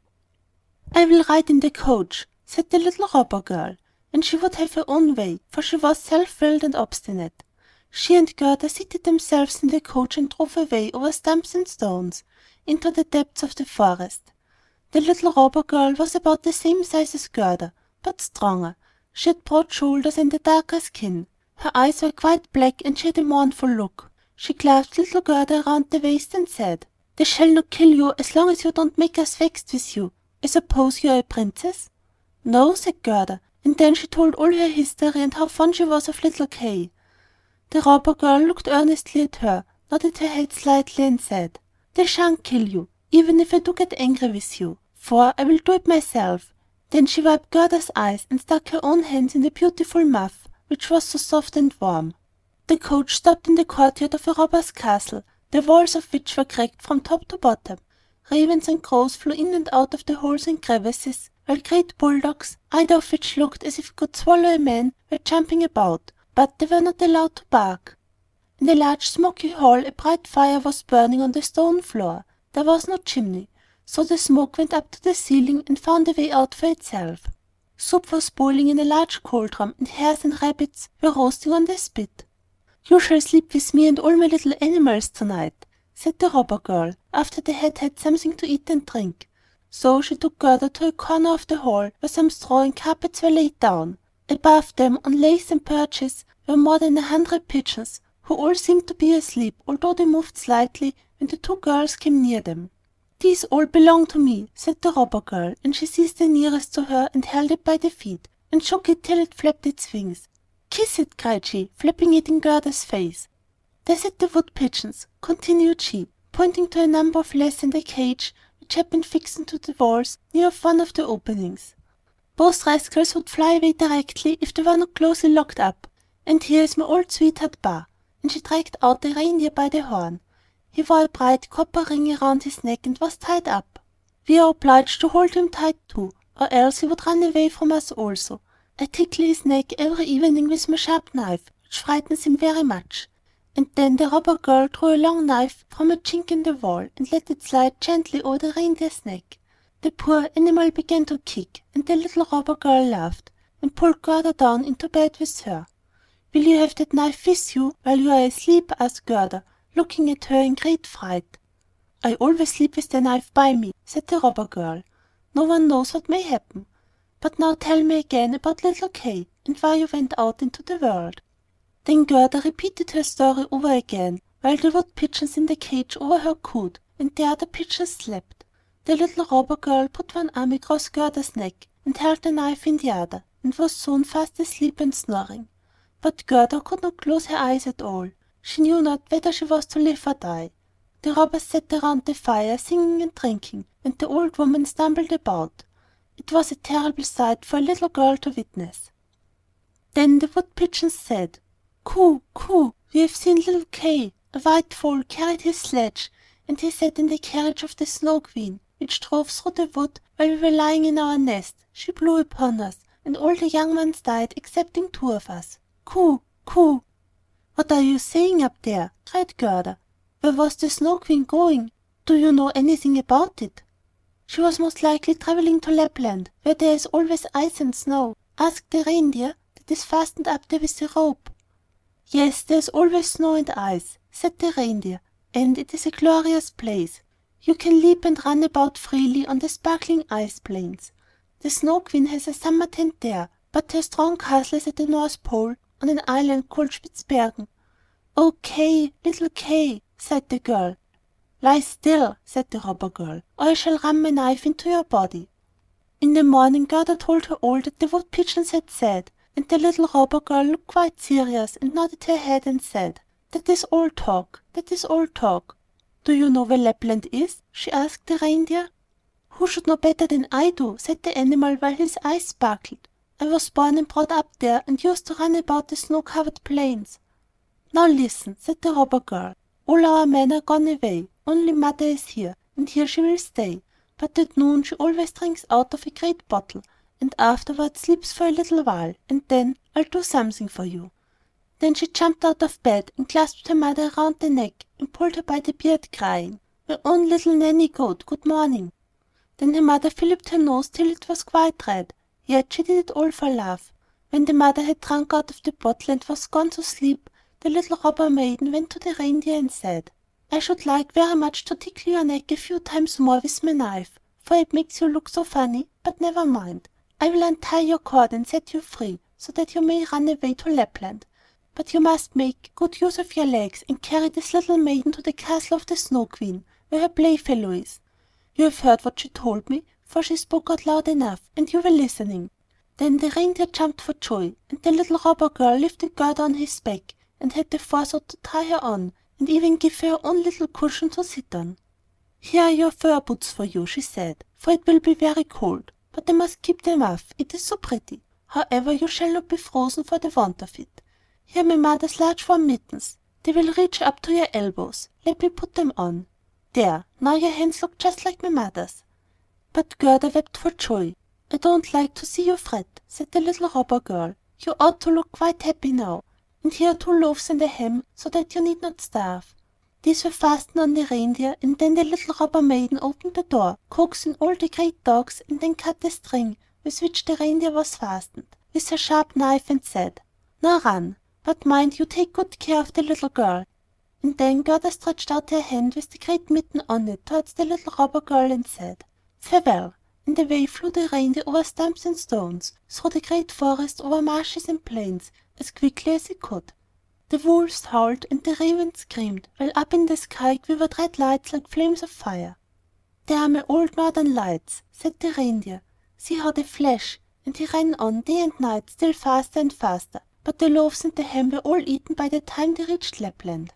"I will ride in the coach," said the little robber girl, and she would have her own way, for she was self-willed and obstinate. She and Gerda seated themselves in the coach and drove away over stumps and stones, into the depths of the forest. The little robber girl was about the same size as Gerda, but stronger. She had broad shoulders and a darker skin. Her eyes were quite black, and she had a mournful look. She clasped little Gerda around the waist and said, "They shall not kill you as long as you don't make us vexed with you. I suppose you are a princess?" "No," said Gerda, and then she told all her history and how fond she was of little Kay. The robber girl looked earnestly at her, nodded her head slightly, and said, "They shan't kill you, even if I do get angry with you, for I will do it myself." Then she wiped Gerda's eyes and stuck her own hands in the beautiful muff, which was so soft and warm. The coach stopped in the courtyard of a robber's castle, the walls of which were cracked from top to bottom. Ravens and crows flew in and out of the holes and crevices, while great bulldogs, either of which looked as if it could swallow a man, were jumping about, but they were not allowed to bark. In the large smoky hall a bright fire was burning on the stone floor. There was no chimney, so the smoke went up to the ceiling and found a way out for itself. Soup was boiling in a large cauldron, and hares and rabbits were roasting on the spit. "You shall sleep with me and all my little animals tonight," said the robber girl, after they had had something to eat and drink. So she took Gerda to a corner of the hall where some straw and carpets were laid down. Above them, on laths and perches, were more than 100 pigeons, who all seemed to be asleep, although they moved slightly when the two girls came near them. "These all belong to me," said the robber girl, and she seized the nearest to her and held it by the feet, and shook it till it flapped its wings. "Kiss it," cried she, flapping it in Gerda's face. "There sit the wood pigeons," continued she, pointing to a number of less in the cage which had been fixed into the walls near of one of the openings. "Both rascals would fly away directly if they were not closely locked up. And here is my old sweetheart Bar," and she dragged out the reindeer by the horn. He wore a bright copper ring around his neck and was tied up. "We are obliged to hold him tight too, or else he would run away from us also. I tickle his neck every evening with my sharp knife, which frightens him very much." And then the robber girl drew a long knife from a chink in the wall and let it slide gently over the reindeer's neck. The poor animal began to kick, and the little robber girl laughed, and pulled Gerda down into bed with her. "Will you have that knife with you while you are asleep?" asked Gerda, looking at her in great fright. "I always sleep with the knife by me," said the robber girl. "No one knows what may happen. But now tell me again about little Kay, and why you went out into the world." Then Gerda repeated her story over again, while the wood pigeons in the cage over her cooed, and the other pigeons slept. The little robber girl put one arm across Gerda's neck, and held the knife in the other, and was soon fast asleep and snoring. But Gerda could not close her eyes at all. She knew not whether she was to live or die. The robbers sat around the fire, singing and drinking, and the old woman stumbled about. It was a terrible sight for a little girl to witness. Then the wood pigeons said, Coo, coo, we have seen little Kay. A white foal carried his sledge, and he sat in the carriage of the Snow Queen, which drove through the wood while we were lying in our nest. She blew upon us, and all the young ones died excepting 2 of us. Coo, coo." "What are you saying up there?" cried Gerda. "Where was the Snow Queen going? Do you know anything about it?" "She was most likely travelling to Lapland, where there is always ice and snow. Ask the reindeer that is fastened up there with a rope." "Yes, there is always snow and ice," said the reindeer, "and it is a glorious place. You can leap and run about freely on the sparkling ice plains. The Snow Queen has a summer tent there, but her strong castle is at the North Pole on an island called Spitzbergen." "Oh, Kay, little Kay," sighed the girl. "Lie still," said the robber girl, "or I shall run my knife into your body." In the morning Gerda told her all that the wood pigeons had said, and the little robber girl looked quite serious and nodded her head and said, "That is all talk, that is all talk." "Do you know where Lapland is?" she asked the reindeer. "Who should know better than I do?" said the animal while his eyes sparkled. "I was born and brought up there and used to run about the snow-covered plains." "Now listen," said the robber girl. "All our men are gone away. Only Mother is here, and here she will stay. But at noon she always drinks out of a great bottle, and afterward sleeps for a little while, and then I'll do something for you." Then she jumped out of bed and clasped her mother around the neck and pulled her by the beard, crying, "My own little Nanny goat, good morning." Then her mother filliped her nose till it was quite red, yet she did it all for love. When the mother had drunk out of the bottle and was gone to sleep, the little robber maiden went to the reindeer and said, "I should like very much to tickle your neck a few times more with my knife, for it makes you look so funny, but never mind. I will untie your cord and set you free, so that you may run away to Lapland. But you must make good use of your legs and carry this little maiden to the castle of the Snow Queen, where her playfellow is. You have heard what she told me, for she spoke out loud enough, and you were listening." Then the reindeer jumped for joy, and the little robber girl lifted Gerda on his back, and had the forethought to tie her on, and even give her her own little cushion to sit on. "Here are your fur boots for you," she said, "for it will be very cold, but I must keep them off, it is so pretty. However, you shall not be frozen for the want of it. Here are my mother's large warm mittens. They will reach up to your elbows. Let me put them on. There, now your hands look just like my mother's." But Gerda wept for joy. "I don't like to see you fret," said the little robber girl. "You ought to look quite happy now. And here are 2 loaves and a ham, so that you need not starve." These were fastened on the reindeer, and then the little robber maiden opened the door, coaxed in all the great dogs, and then cut the string with which the reindeer was fastened, with her sharp knife, and said, "Now run, but mind you take good care of the little girl." And then Gerda stretched out her hand with the great mitten on it towards the little robber girl and said, "Farewell." And away flew the reindeer over stumps and stones, through the great forest, over marshes and plains, as quickly as he could. The wolves howled and the ravens screamed, while up in the sky quivered red lights like flames of fire. "There are my old northern lights," said the reindeer. "See how they flash!" And he ran on day and night, still faster and faster, but the loaves and the ham were all eaten by the time they reached Lapland.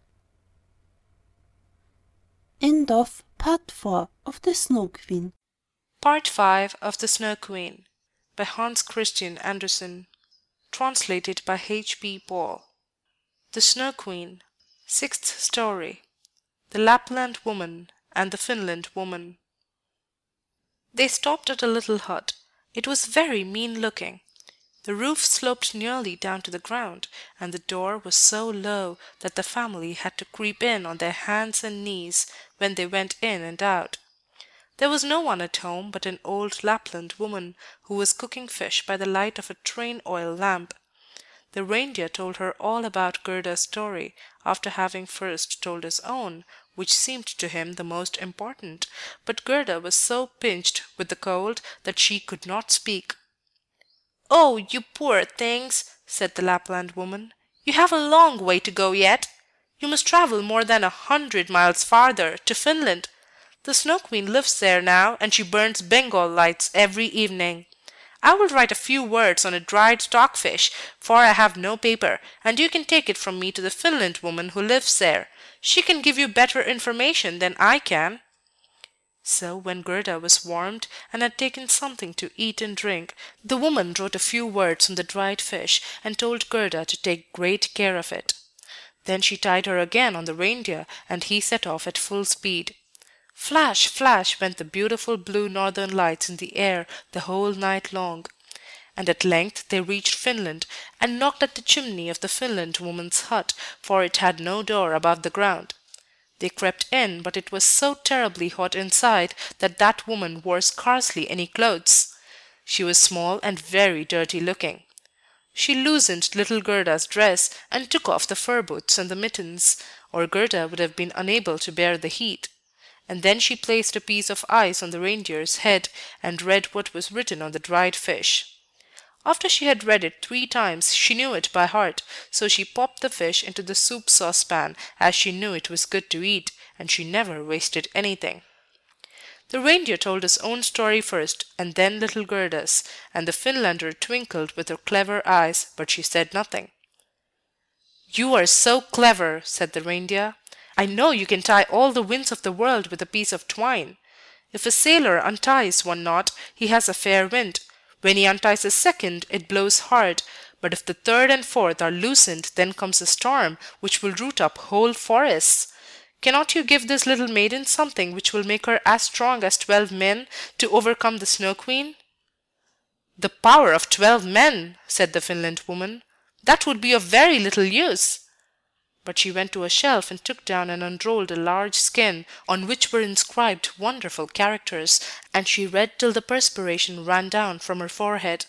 End of Part 4 of The Snow Queen. Part 5 of The Snow Queen by Hans Christian Andersen. Translated by H.B. Ball. The Snow Queen. 6th story. The Lapland Woman and the Finland Woman. They stopped at a little hut. It was very mean looking. The roof sloped nearly down to the ground, and the door was so low that the family had to creep in on their hands and knees when they went in and out. There was no one at home but an old Lapland woman who was cooking fish by the light of a train oil lamp. The reindeer told her all about Gerda's story, after having first told his own, which seemed to him the most important, but Gerda was so pinched with the cold that she could not speak. "Oh, you poor things," said the Lapland woman, "you have a long way to go yet. You must travel more than 100 miles farther, to Finland. The Snow Queen lives there now, and she burns Bengal lights every evening. I will write a few words on a dried stockfish, for I have no paper, and you can take it from me to the Finland woman who lives there. She can give you better information than I can." So when Gerda was warmed and had taken something to eat and drink, the woman wrote a few words on the dried fish and told Gerda to take great care of it. Then she tied her again on the reindeer, and he set off at full speed. Flash, flash went the beautiful blue northern lights in the air the whole night long. And at length they reached Finland, and knocked at the chimney of the Finland woman's hut, for it had no door above the ground. They crept in, but it was so terribly hot inside that that woman wore scarcely any clothes. She was small and very dirty looking. She loosened little Gerda's dress and took off the fur boots and the mittens, or Gerda would have been unable to bear the heat. And then she placed a piece of ice on the reindeer's head and read what was written on the dried fish. After she had read it 3 times, she knew it by heart, so she popped the fish into the soup saucepan, as she knew it was good to eat, and she never wasted anything. The reindeer told his own story first, and then little Gerda's, and the Finlander twinkled with her clever eyes, but she said nothing. "You are so clever," said the reindeer. "I know you can tie all the winds of the world with a piece of twine. If a sailor unties one knot, he has a fair wind. When he unties a second, it blows hard, but if the third and fourth are loosened, then comes a storm, which will root up whole forests. Cannot you give this little maiden something which will make her as strong as 12 men to overcome the Snow Queen?" "The power of 12 men," said the Finland woman. "That would be of very little use." But she went to a shelf and took down and unrolled a large skin, on which were inscribed wonderful characters, and she read till the perspiration ran down from her forehead.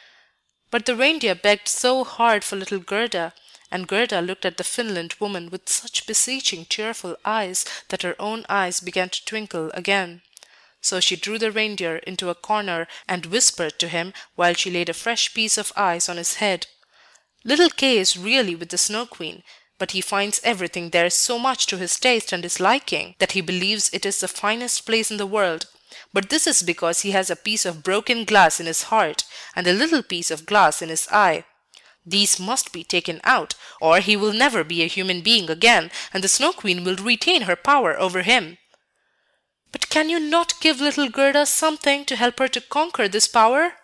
But the reindeer begged so hard for little Gerda, and Gerda looked at the Finland woman with such beseeching, tearful eyes, that her own eyes began to twinkle again. So she drew the reindeer into a corner and whispered to him while she laid a fresh piece of ice on his head. "Little Kay is really with the Snow Queen, but he finds everything there so much to his taste and his liking that he believes it is the finest place in the world. But this is because he has a piece of broken glass in his heart, and a little piece of glass in his eye. These must be taken out, or he will never be a human being again, and the Snow Queen will retain her power over him." "But can you not give little Gerda something to help her to conquer this power?"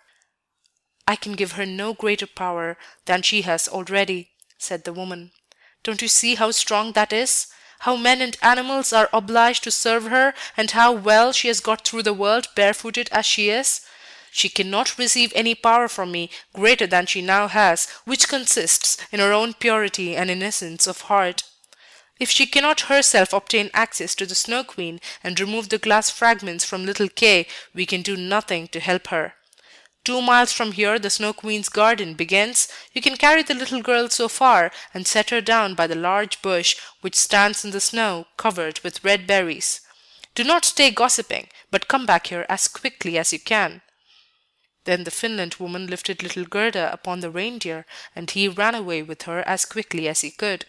"I can give her no greater power than she has already," said the woman. "Don't you see how strong that is? How men and animals are obliged to serve her, and how well she has got through the world barefooted as she is? She cannot receive any power from me greater than she now has, which consists in her own purity and innocence of heart. If she cannot herself obtain access to the Snow Queen and remove the glass fragments from little Kay, we can do nothing to help her. 2 miles from here the Snow Queen's garden begins. You can carry the little girl so far, and set her down by the large bush which stands in the snow, covered with red berries. Do not stay gossiping, but come back here as quickly as you can." Then the Finland woman lifted little Gerda upon the reindeer, and he ran away with her as quickly as he could.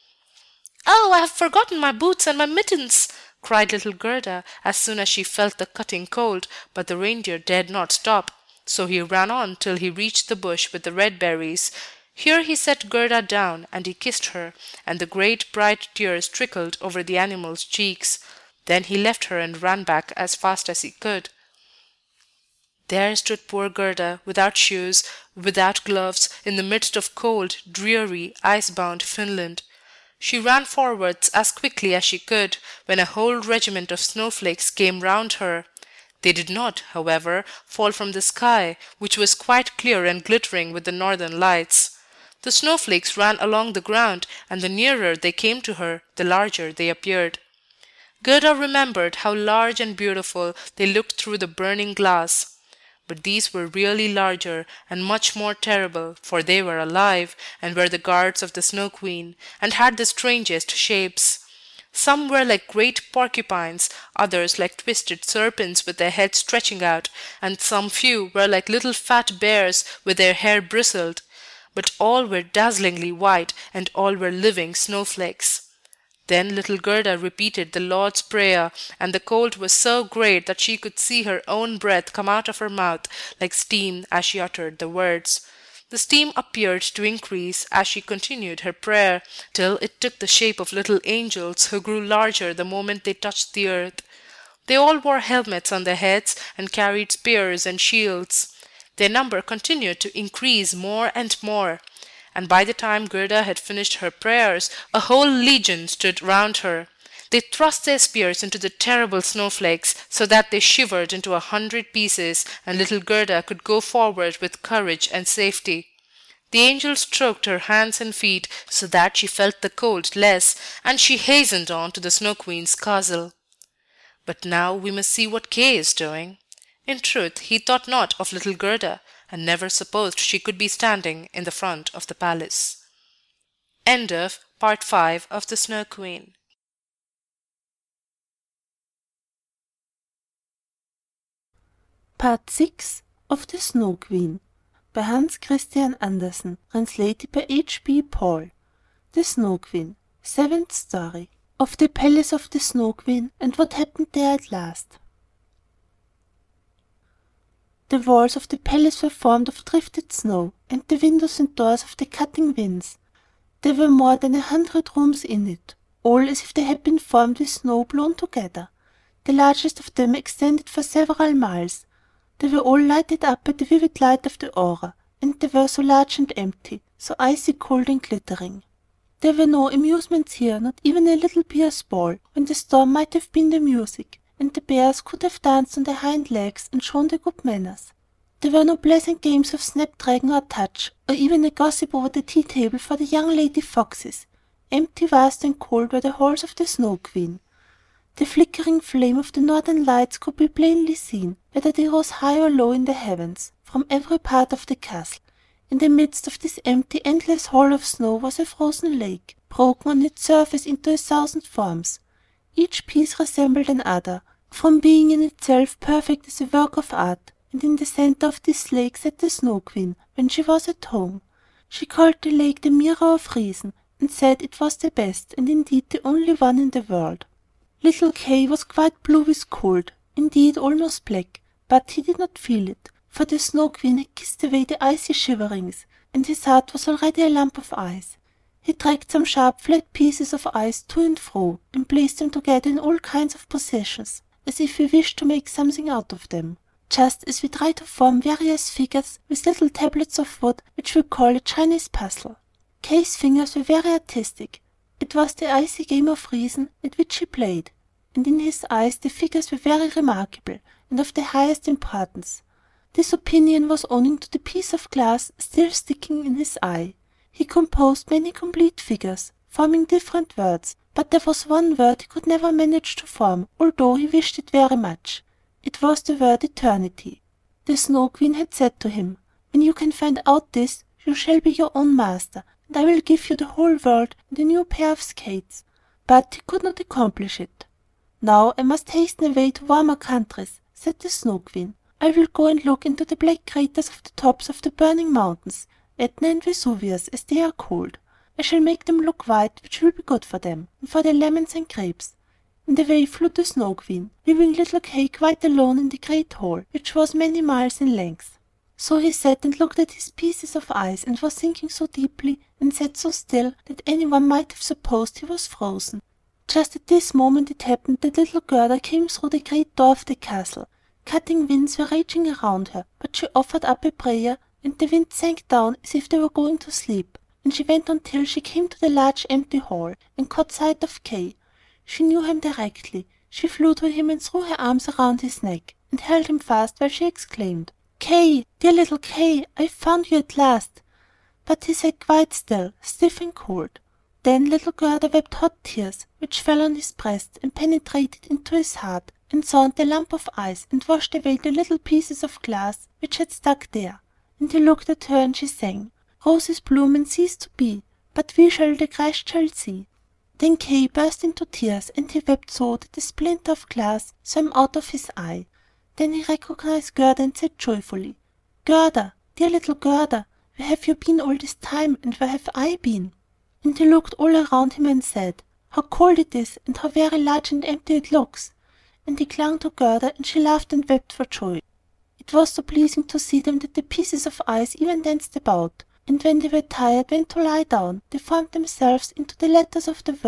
"Oh, I have forgotten my boots and my mittens!" cried little Gerda as soon as she felt the cutting cold, but the reindeer dared not stop. So he ran on till he reached the bush with the red berries. Here he set Gerda down, and he kissed her, and the great bright tears trickled over the animal's cheeks. Then he left her and ran back as fast as he could. There stood poor Gerda, without shoes, without gloves, in the midst of cold, dreary, ice-bound Finland. She ran forwards as quickly as she could, when a whole regiment of snowflakes came round her. They did not, however, fall from the sky, which was quite clear and glittering with the northern lights. The snowflakes ran along the ground, and the nearer they came to her, the larger they appeared. Gerda remembered how large and beautiful they looked through the burning glass. But these were really larger and much more terrible, for they were alive, and were the guards of the Snow Queen, and had the strangest shapes. Some were like great porcupines, others like twisted serpents with their heads stretching out, and some few were like little fat bears with their hair bristled. But all were dazzlingly white, and all were living snowflakes. Then little Gerda repeated the Lord's Prayer, and the cold was so great that she could see her own breath come out of her mouth like steam as she uttered the words. The steam appeared to increase as she continued her prayer, till it took the shape of little angels who grew larger the moment they touched the earth. They all wore helmets on their heads and carried spears and shields. Their number continued to increase more and more, and by the time Gerda had finished her prayers, a whole legion stood round her. They thrust their spears into the terrible snowflakes, so that they shivered into 100 pieces, and little Gerda could go forward with courage and safety. The angel stroked her hands and feet so that she felt the cold less, and she hastened on to the Snow Queen's castle. But now we must see what Kay is doing. In truth, he thought not of little Gerda, and never supposed she could be standing in the front of the palace. End of Part 5 of The Snow Queen. Part 6 of The Snow Queen by Hans Christian Andersen, translated by H.B. Paul. The Snow Queen, 7th story. Of the Palace of the Snow Queen and what happened there at last. The walls of the palace were formed of drifted snow, and the windows and doors of the cutting winds. There were more than 100 rooms in it, all as if they had been formed with snow blown together. The largest of them extended for several miles. They were all lighted up by the vivid light of the aurora, and they were so large and empty, so icy cold and glittering. There were no amusements here, not even a little bear's ball, when the storm might have been the music, and the bears could have danced on their hind legs and shown their good manners. There were no pleasant games of snapdragon or touch, or even a gossip over the tea table for the young lady foxes. Empty, vast, and cold were the halls of the Snow Queen. The flickering flame of the northern lights could be plainly seen, whether they rose high or low in the heavens, from every part of the castle. In the midst of this empty, endless hall of snow was a frozen lake, broken on its surface into 1,000 forms. Each piece resembled another, from being in itself perfect as a work of art, and in the center of this lake sat the Snow Queen when she was at home. She called the lake the Mirror of Reason, and said it was the best, and indeed the only one in the world. Little Kay was quite blue with cold, indeed almost black, but he did not feel it, for the Snow Queen had kissed away the icy shiverings, and his heart was already a lump of ice. He dragged some sharp, flat pieces of ice to and fro, and placed them together in all kinds of positions, as if he wished to make something out of them, just as we try to form various figures with little tablets of wood, which we call a Chinese puzzle. Kay's fingers were very artistic. It was the icy game of reason at which he played, and in his eyes the figures were very remarkable and of the highest importance. This opinion was owing to the piece of glass still sticking in his eye. He composed many complete figures, forming different words, but there was one word he could never manage to form, although he wished it very much. It was the word eternity. The Snow Queen had said to him, "When you can find out this, you shall be your own master, and I will give you the whole world and a new pair of skates." But he could not accomplish it. "Now I must hasten away to warmer countries," said the Snow Queen. "I will go and look into the black craters of the tops of the burning mountains, Etna and Vesuvius, as they are called. I shall make them look white, which will be good for them, and for their lemons and grapes." And away flew the Snow Queen, leaving little Kay quite alone in the great hall, which was many miles in length. So he sat and looked at his pieces of ice, and was thinking so deeply, and sat so still, that anyone might have supposed he was frozen. Just at this moment it happened that little Gerda came through the great door of the castle. Cutting winds were raging around her, but she offered up a prayer, and the wind sank down as if they were going to sleep, and she went on till she came to the large empty hall, and caught sight of Kay. She knew him directly. She flew to him and threw her arms around his neck, and held him fast while she exclaimed, "Kay, dear little Kay, I've found you at last." But he sat quite still, stiff and cold. Then little Gerda wept hot tears, which fell on his breast and penetrated into his heart, and sound the lump of ice, and washed away the little pieces of glass which had stuck there. And he looked at her, and she sang, "Roses bloom and cease to be, but we shall the Christ shall see." Then Kay burst into tears, and he wept so that a splinter of glass swam out of his eye. Then he recognized Gerda and said joyfully, "Gerda, dear little Gerda, where have you been all this time, and where have I been?" And he looked all around him and said, "How cold it is, and how very large and empty it looks." And he clung to Gerda, and she laughed and wept for joy. It was so pleasing to see them that the pieces of ice even danced about, and when they were tired went to lie down. They formed themselves into the letters of the word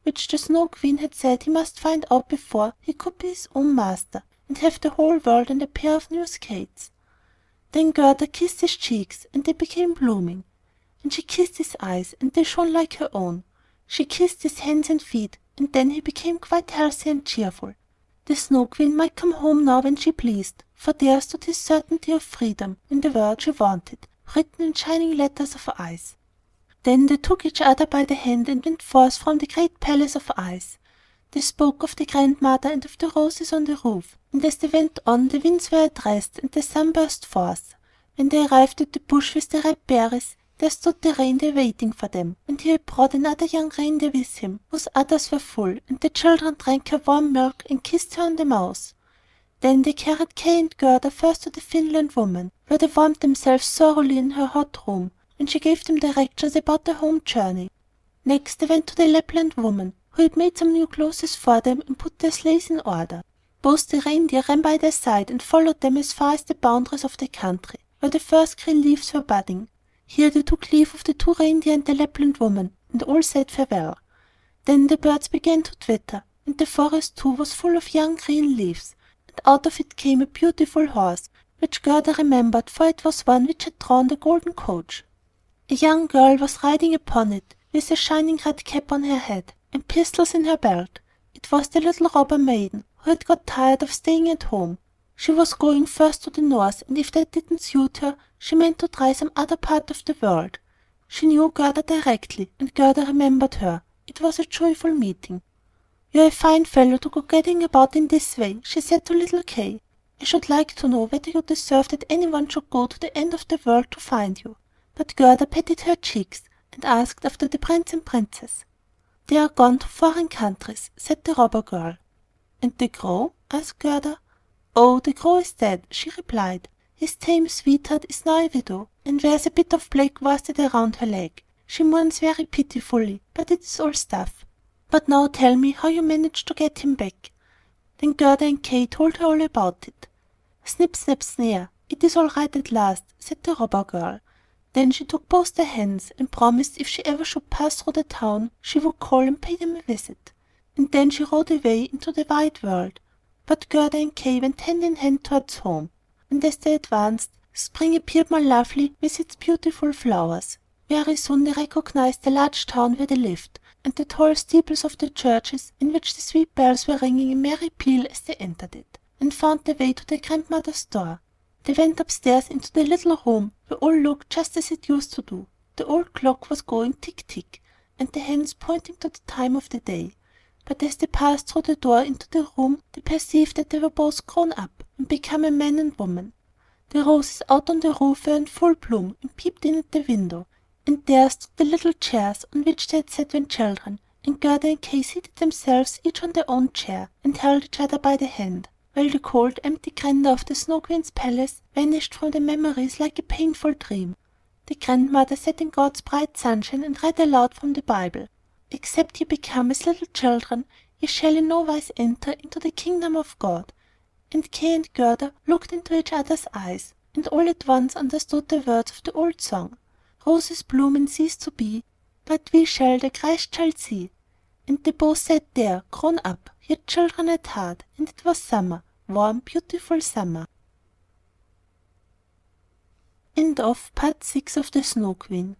which the Snow Queen had said he must find out before he could be his own master, and have the whole world and a pair of new skates. Then Gerda kissed his cheeks, and they became blooming. And she kissed his eyes, and they shone like her own. She kissed his hands and feet, and then he became quite healthy and cheerful. The Snow Queen might come home now when she pleased, for there stood his certainty of freedom in the word she wanted, written in shining letters of ice. Then they took each other by the hand and went forth from the great palace of ice. They spoke of the grandmother and of the roses on the roof, and as they went on the winds were at rest and the sun burst forth. When they arrived at the bush with the red berries, there stood the reindeer waiting for them, and he had brought another young reindeer with him, whose udders were full, and the children drank her warm milk and kissed her on the mouth. Then they carried Kay and Gerda first to the Finland woman, where they warmed themselves thoroughly in her hot room, and she gave them directions about their home journey. Next they went to the Lapland woman, who had made some new clothes for them and put their sleighs in order. Both the reindeer ran by their side and followed them as far as the boundaries of the country, where the first green leaves were budding. Here they took leave of the two reindeer and the Lapland woman, and all said farewell. Then the birds began to twitter, and the forest too was full of young green leaves, and out of it came a beautiful horse, which Gerda remembered, for it was one which had drawn the golden coach. A young girl was riding upon it, with a shining red cap on her head, and pistols in her belt. It was the little robber maiden, who had got tired of staying at home. She was going first to the north, and if that didn't suit her, she meant to try some other part of the world. She knew Gerda directly, and Gerda remembered her. It was a joyful meeting. "You're a fine fellow to go gadding about in this way," she said to little Kay. "I should like to know whether you deserve that anyone should go to the end of the world to find you." But Gerda patted her cheeks, and asked after the prince and princess. "They are gone to foreign countries," said the robber girl. "And the crow?" asked Gerda. "Oh, the crow is dead," she replied. "His tame sweetheart is now a widow, and wears a bit of black worsted around her leg. She mourns very pitifully, but it is all stuff. But now tell me how you managed to get him back." Then Gerda and Kay told her all about it. "Snip, snap, snare, it is all right at last," said the robber girl. Then she took both their hands, and promised if she ever should pass through the town, she would call and pay them a visit. And then she rode away into the wide world. But Gerda and Kay went hand in hand towards home, and as they advanced, spring appeared more lovely with its beautiful flowers. Very soon they recognized the large town where they lived, and the tall steeples of the churches in which the sweet bells were ringing in merry peal as they entered it, and found their way to their grandmother's door. They went upstairs into the little room, where all looked just as it used to do. The old clock was going tick-tick, and the hands pointing to the time of the day. But as they passed through the door into the room, they perceived that they were both grown up and become a man and woman. The roses out on the roof were in full bloom and peeped in at the window, and there stood the little chairs on which they had sat when children, and Gerda and Kay seated themselves each on their own chair, and held each other by the hand, while the cold, empty grandeur of the Snow Queen's palace vanished from their memories like a painful dream. The grandmother sat in God's bright sunshine and read aloud from the Bible. "Except ye become as little children, ye shall in no wise enter into the kingdom of God." And Kay and Gerda looked into each other's eyes, and all at once understood the words of the old song: "Roses bloom and cease to be, but we shall the Christ shall see." And they both sat there, grown up, yet children at heart, and it was summer, warm, beautiful summer. End of Part 6 of The Snow Queen.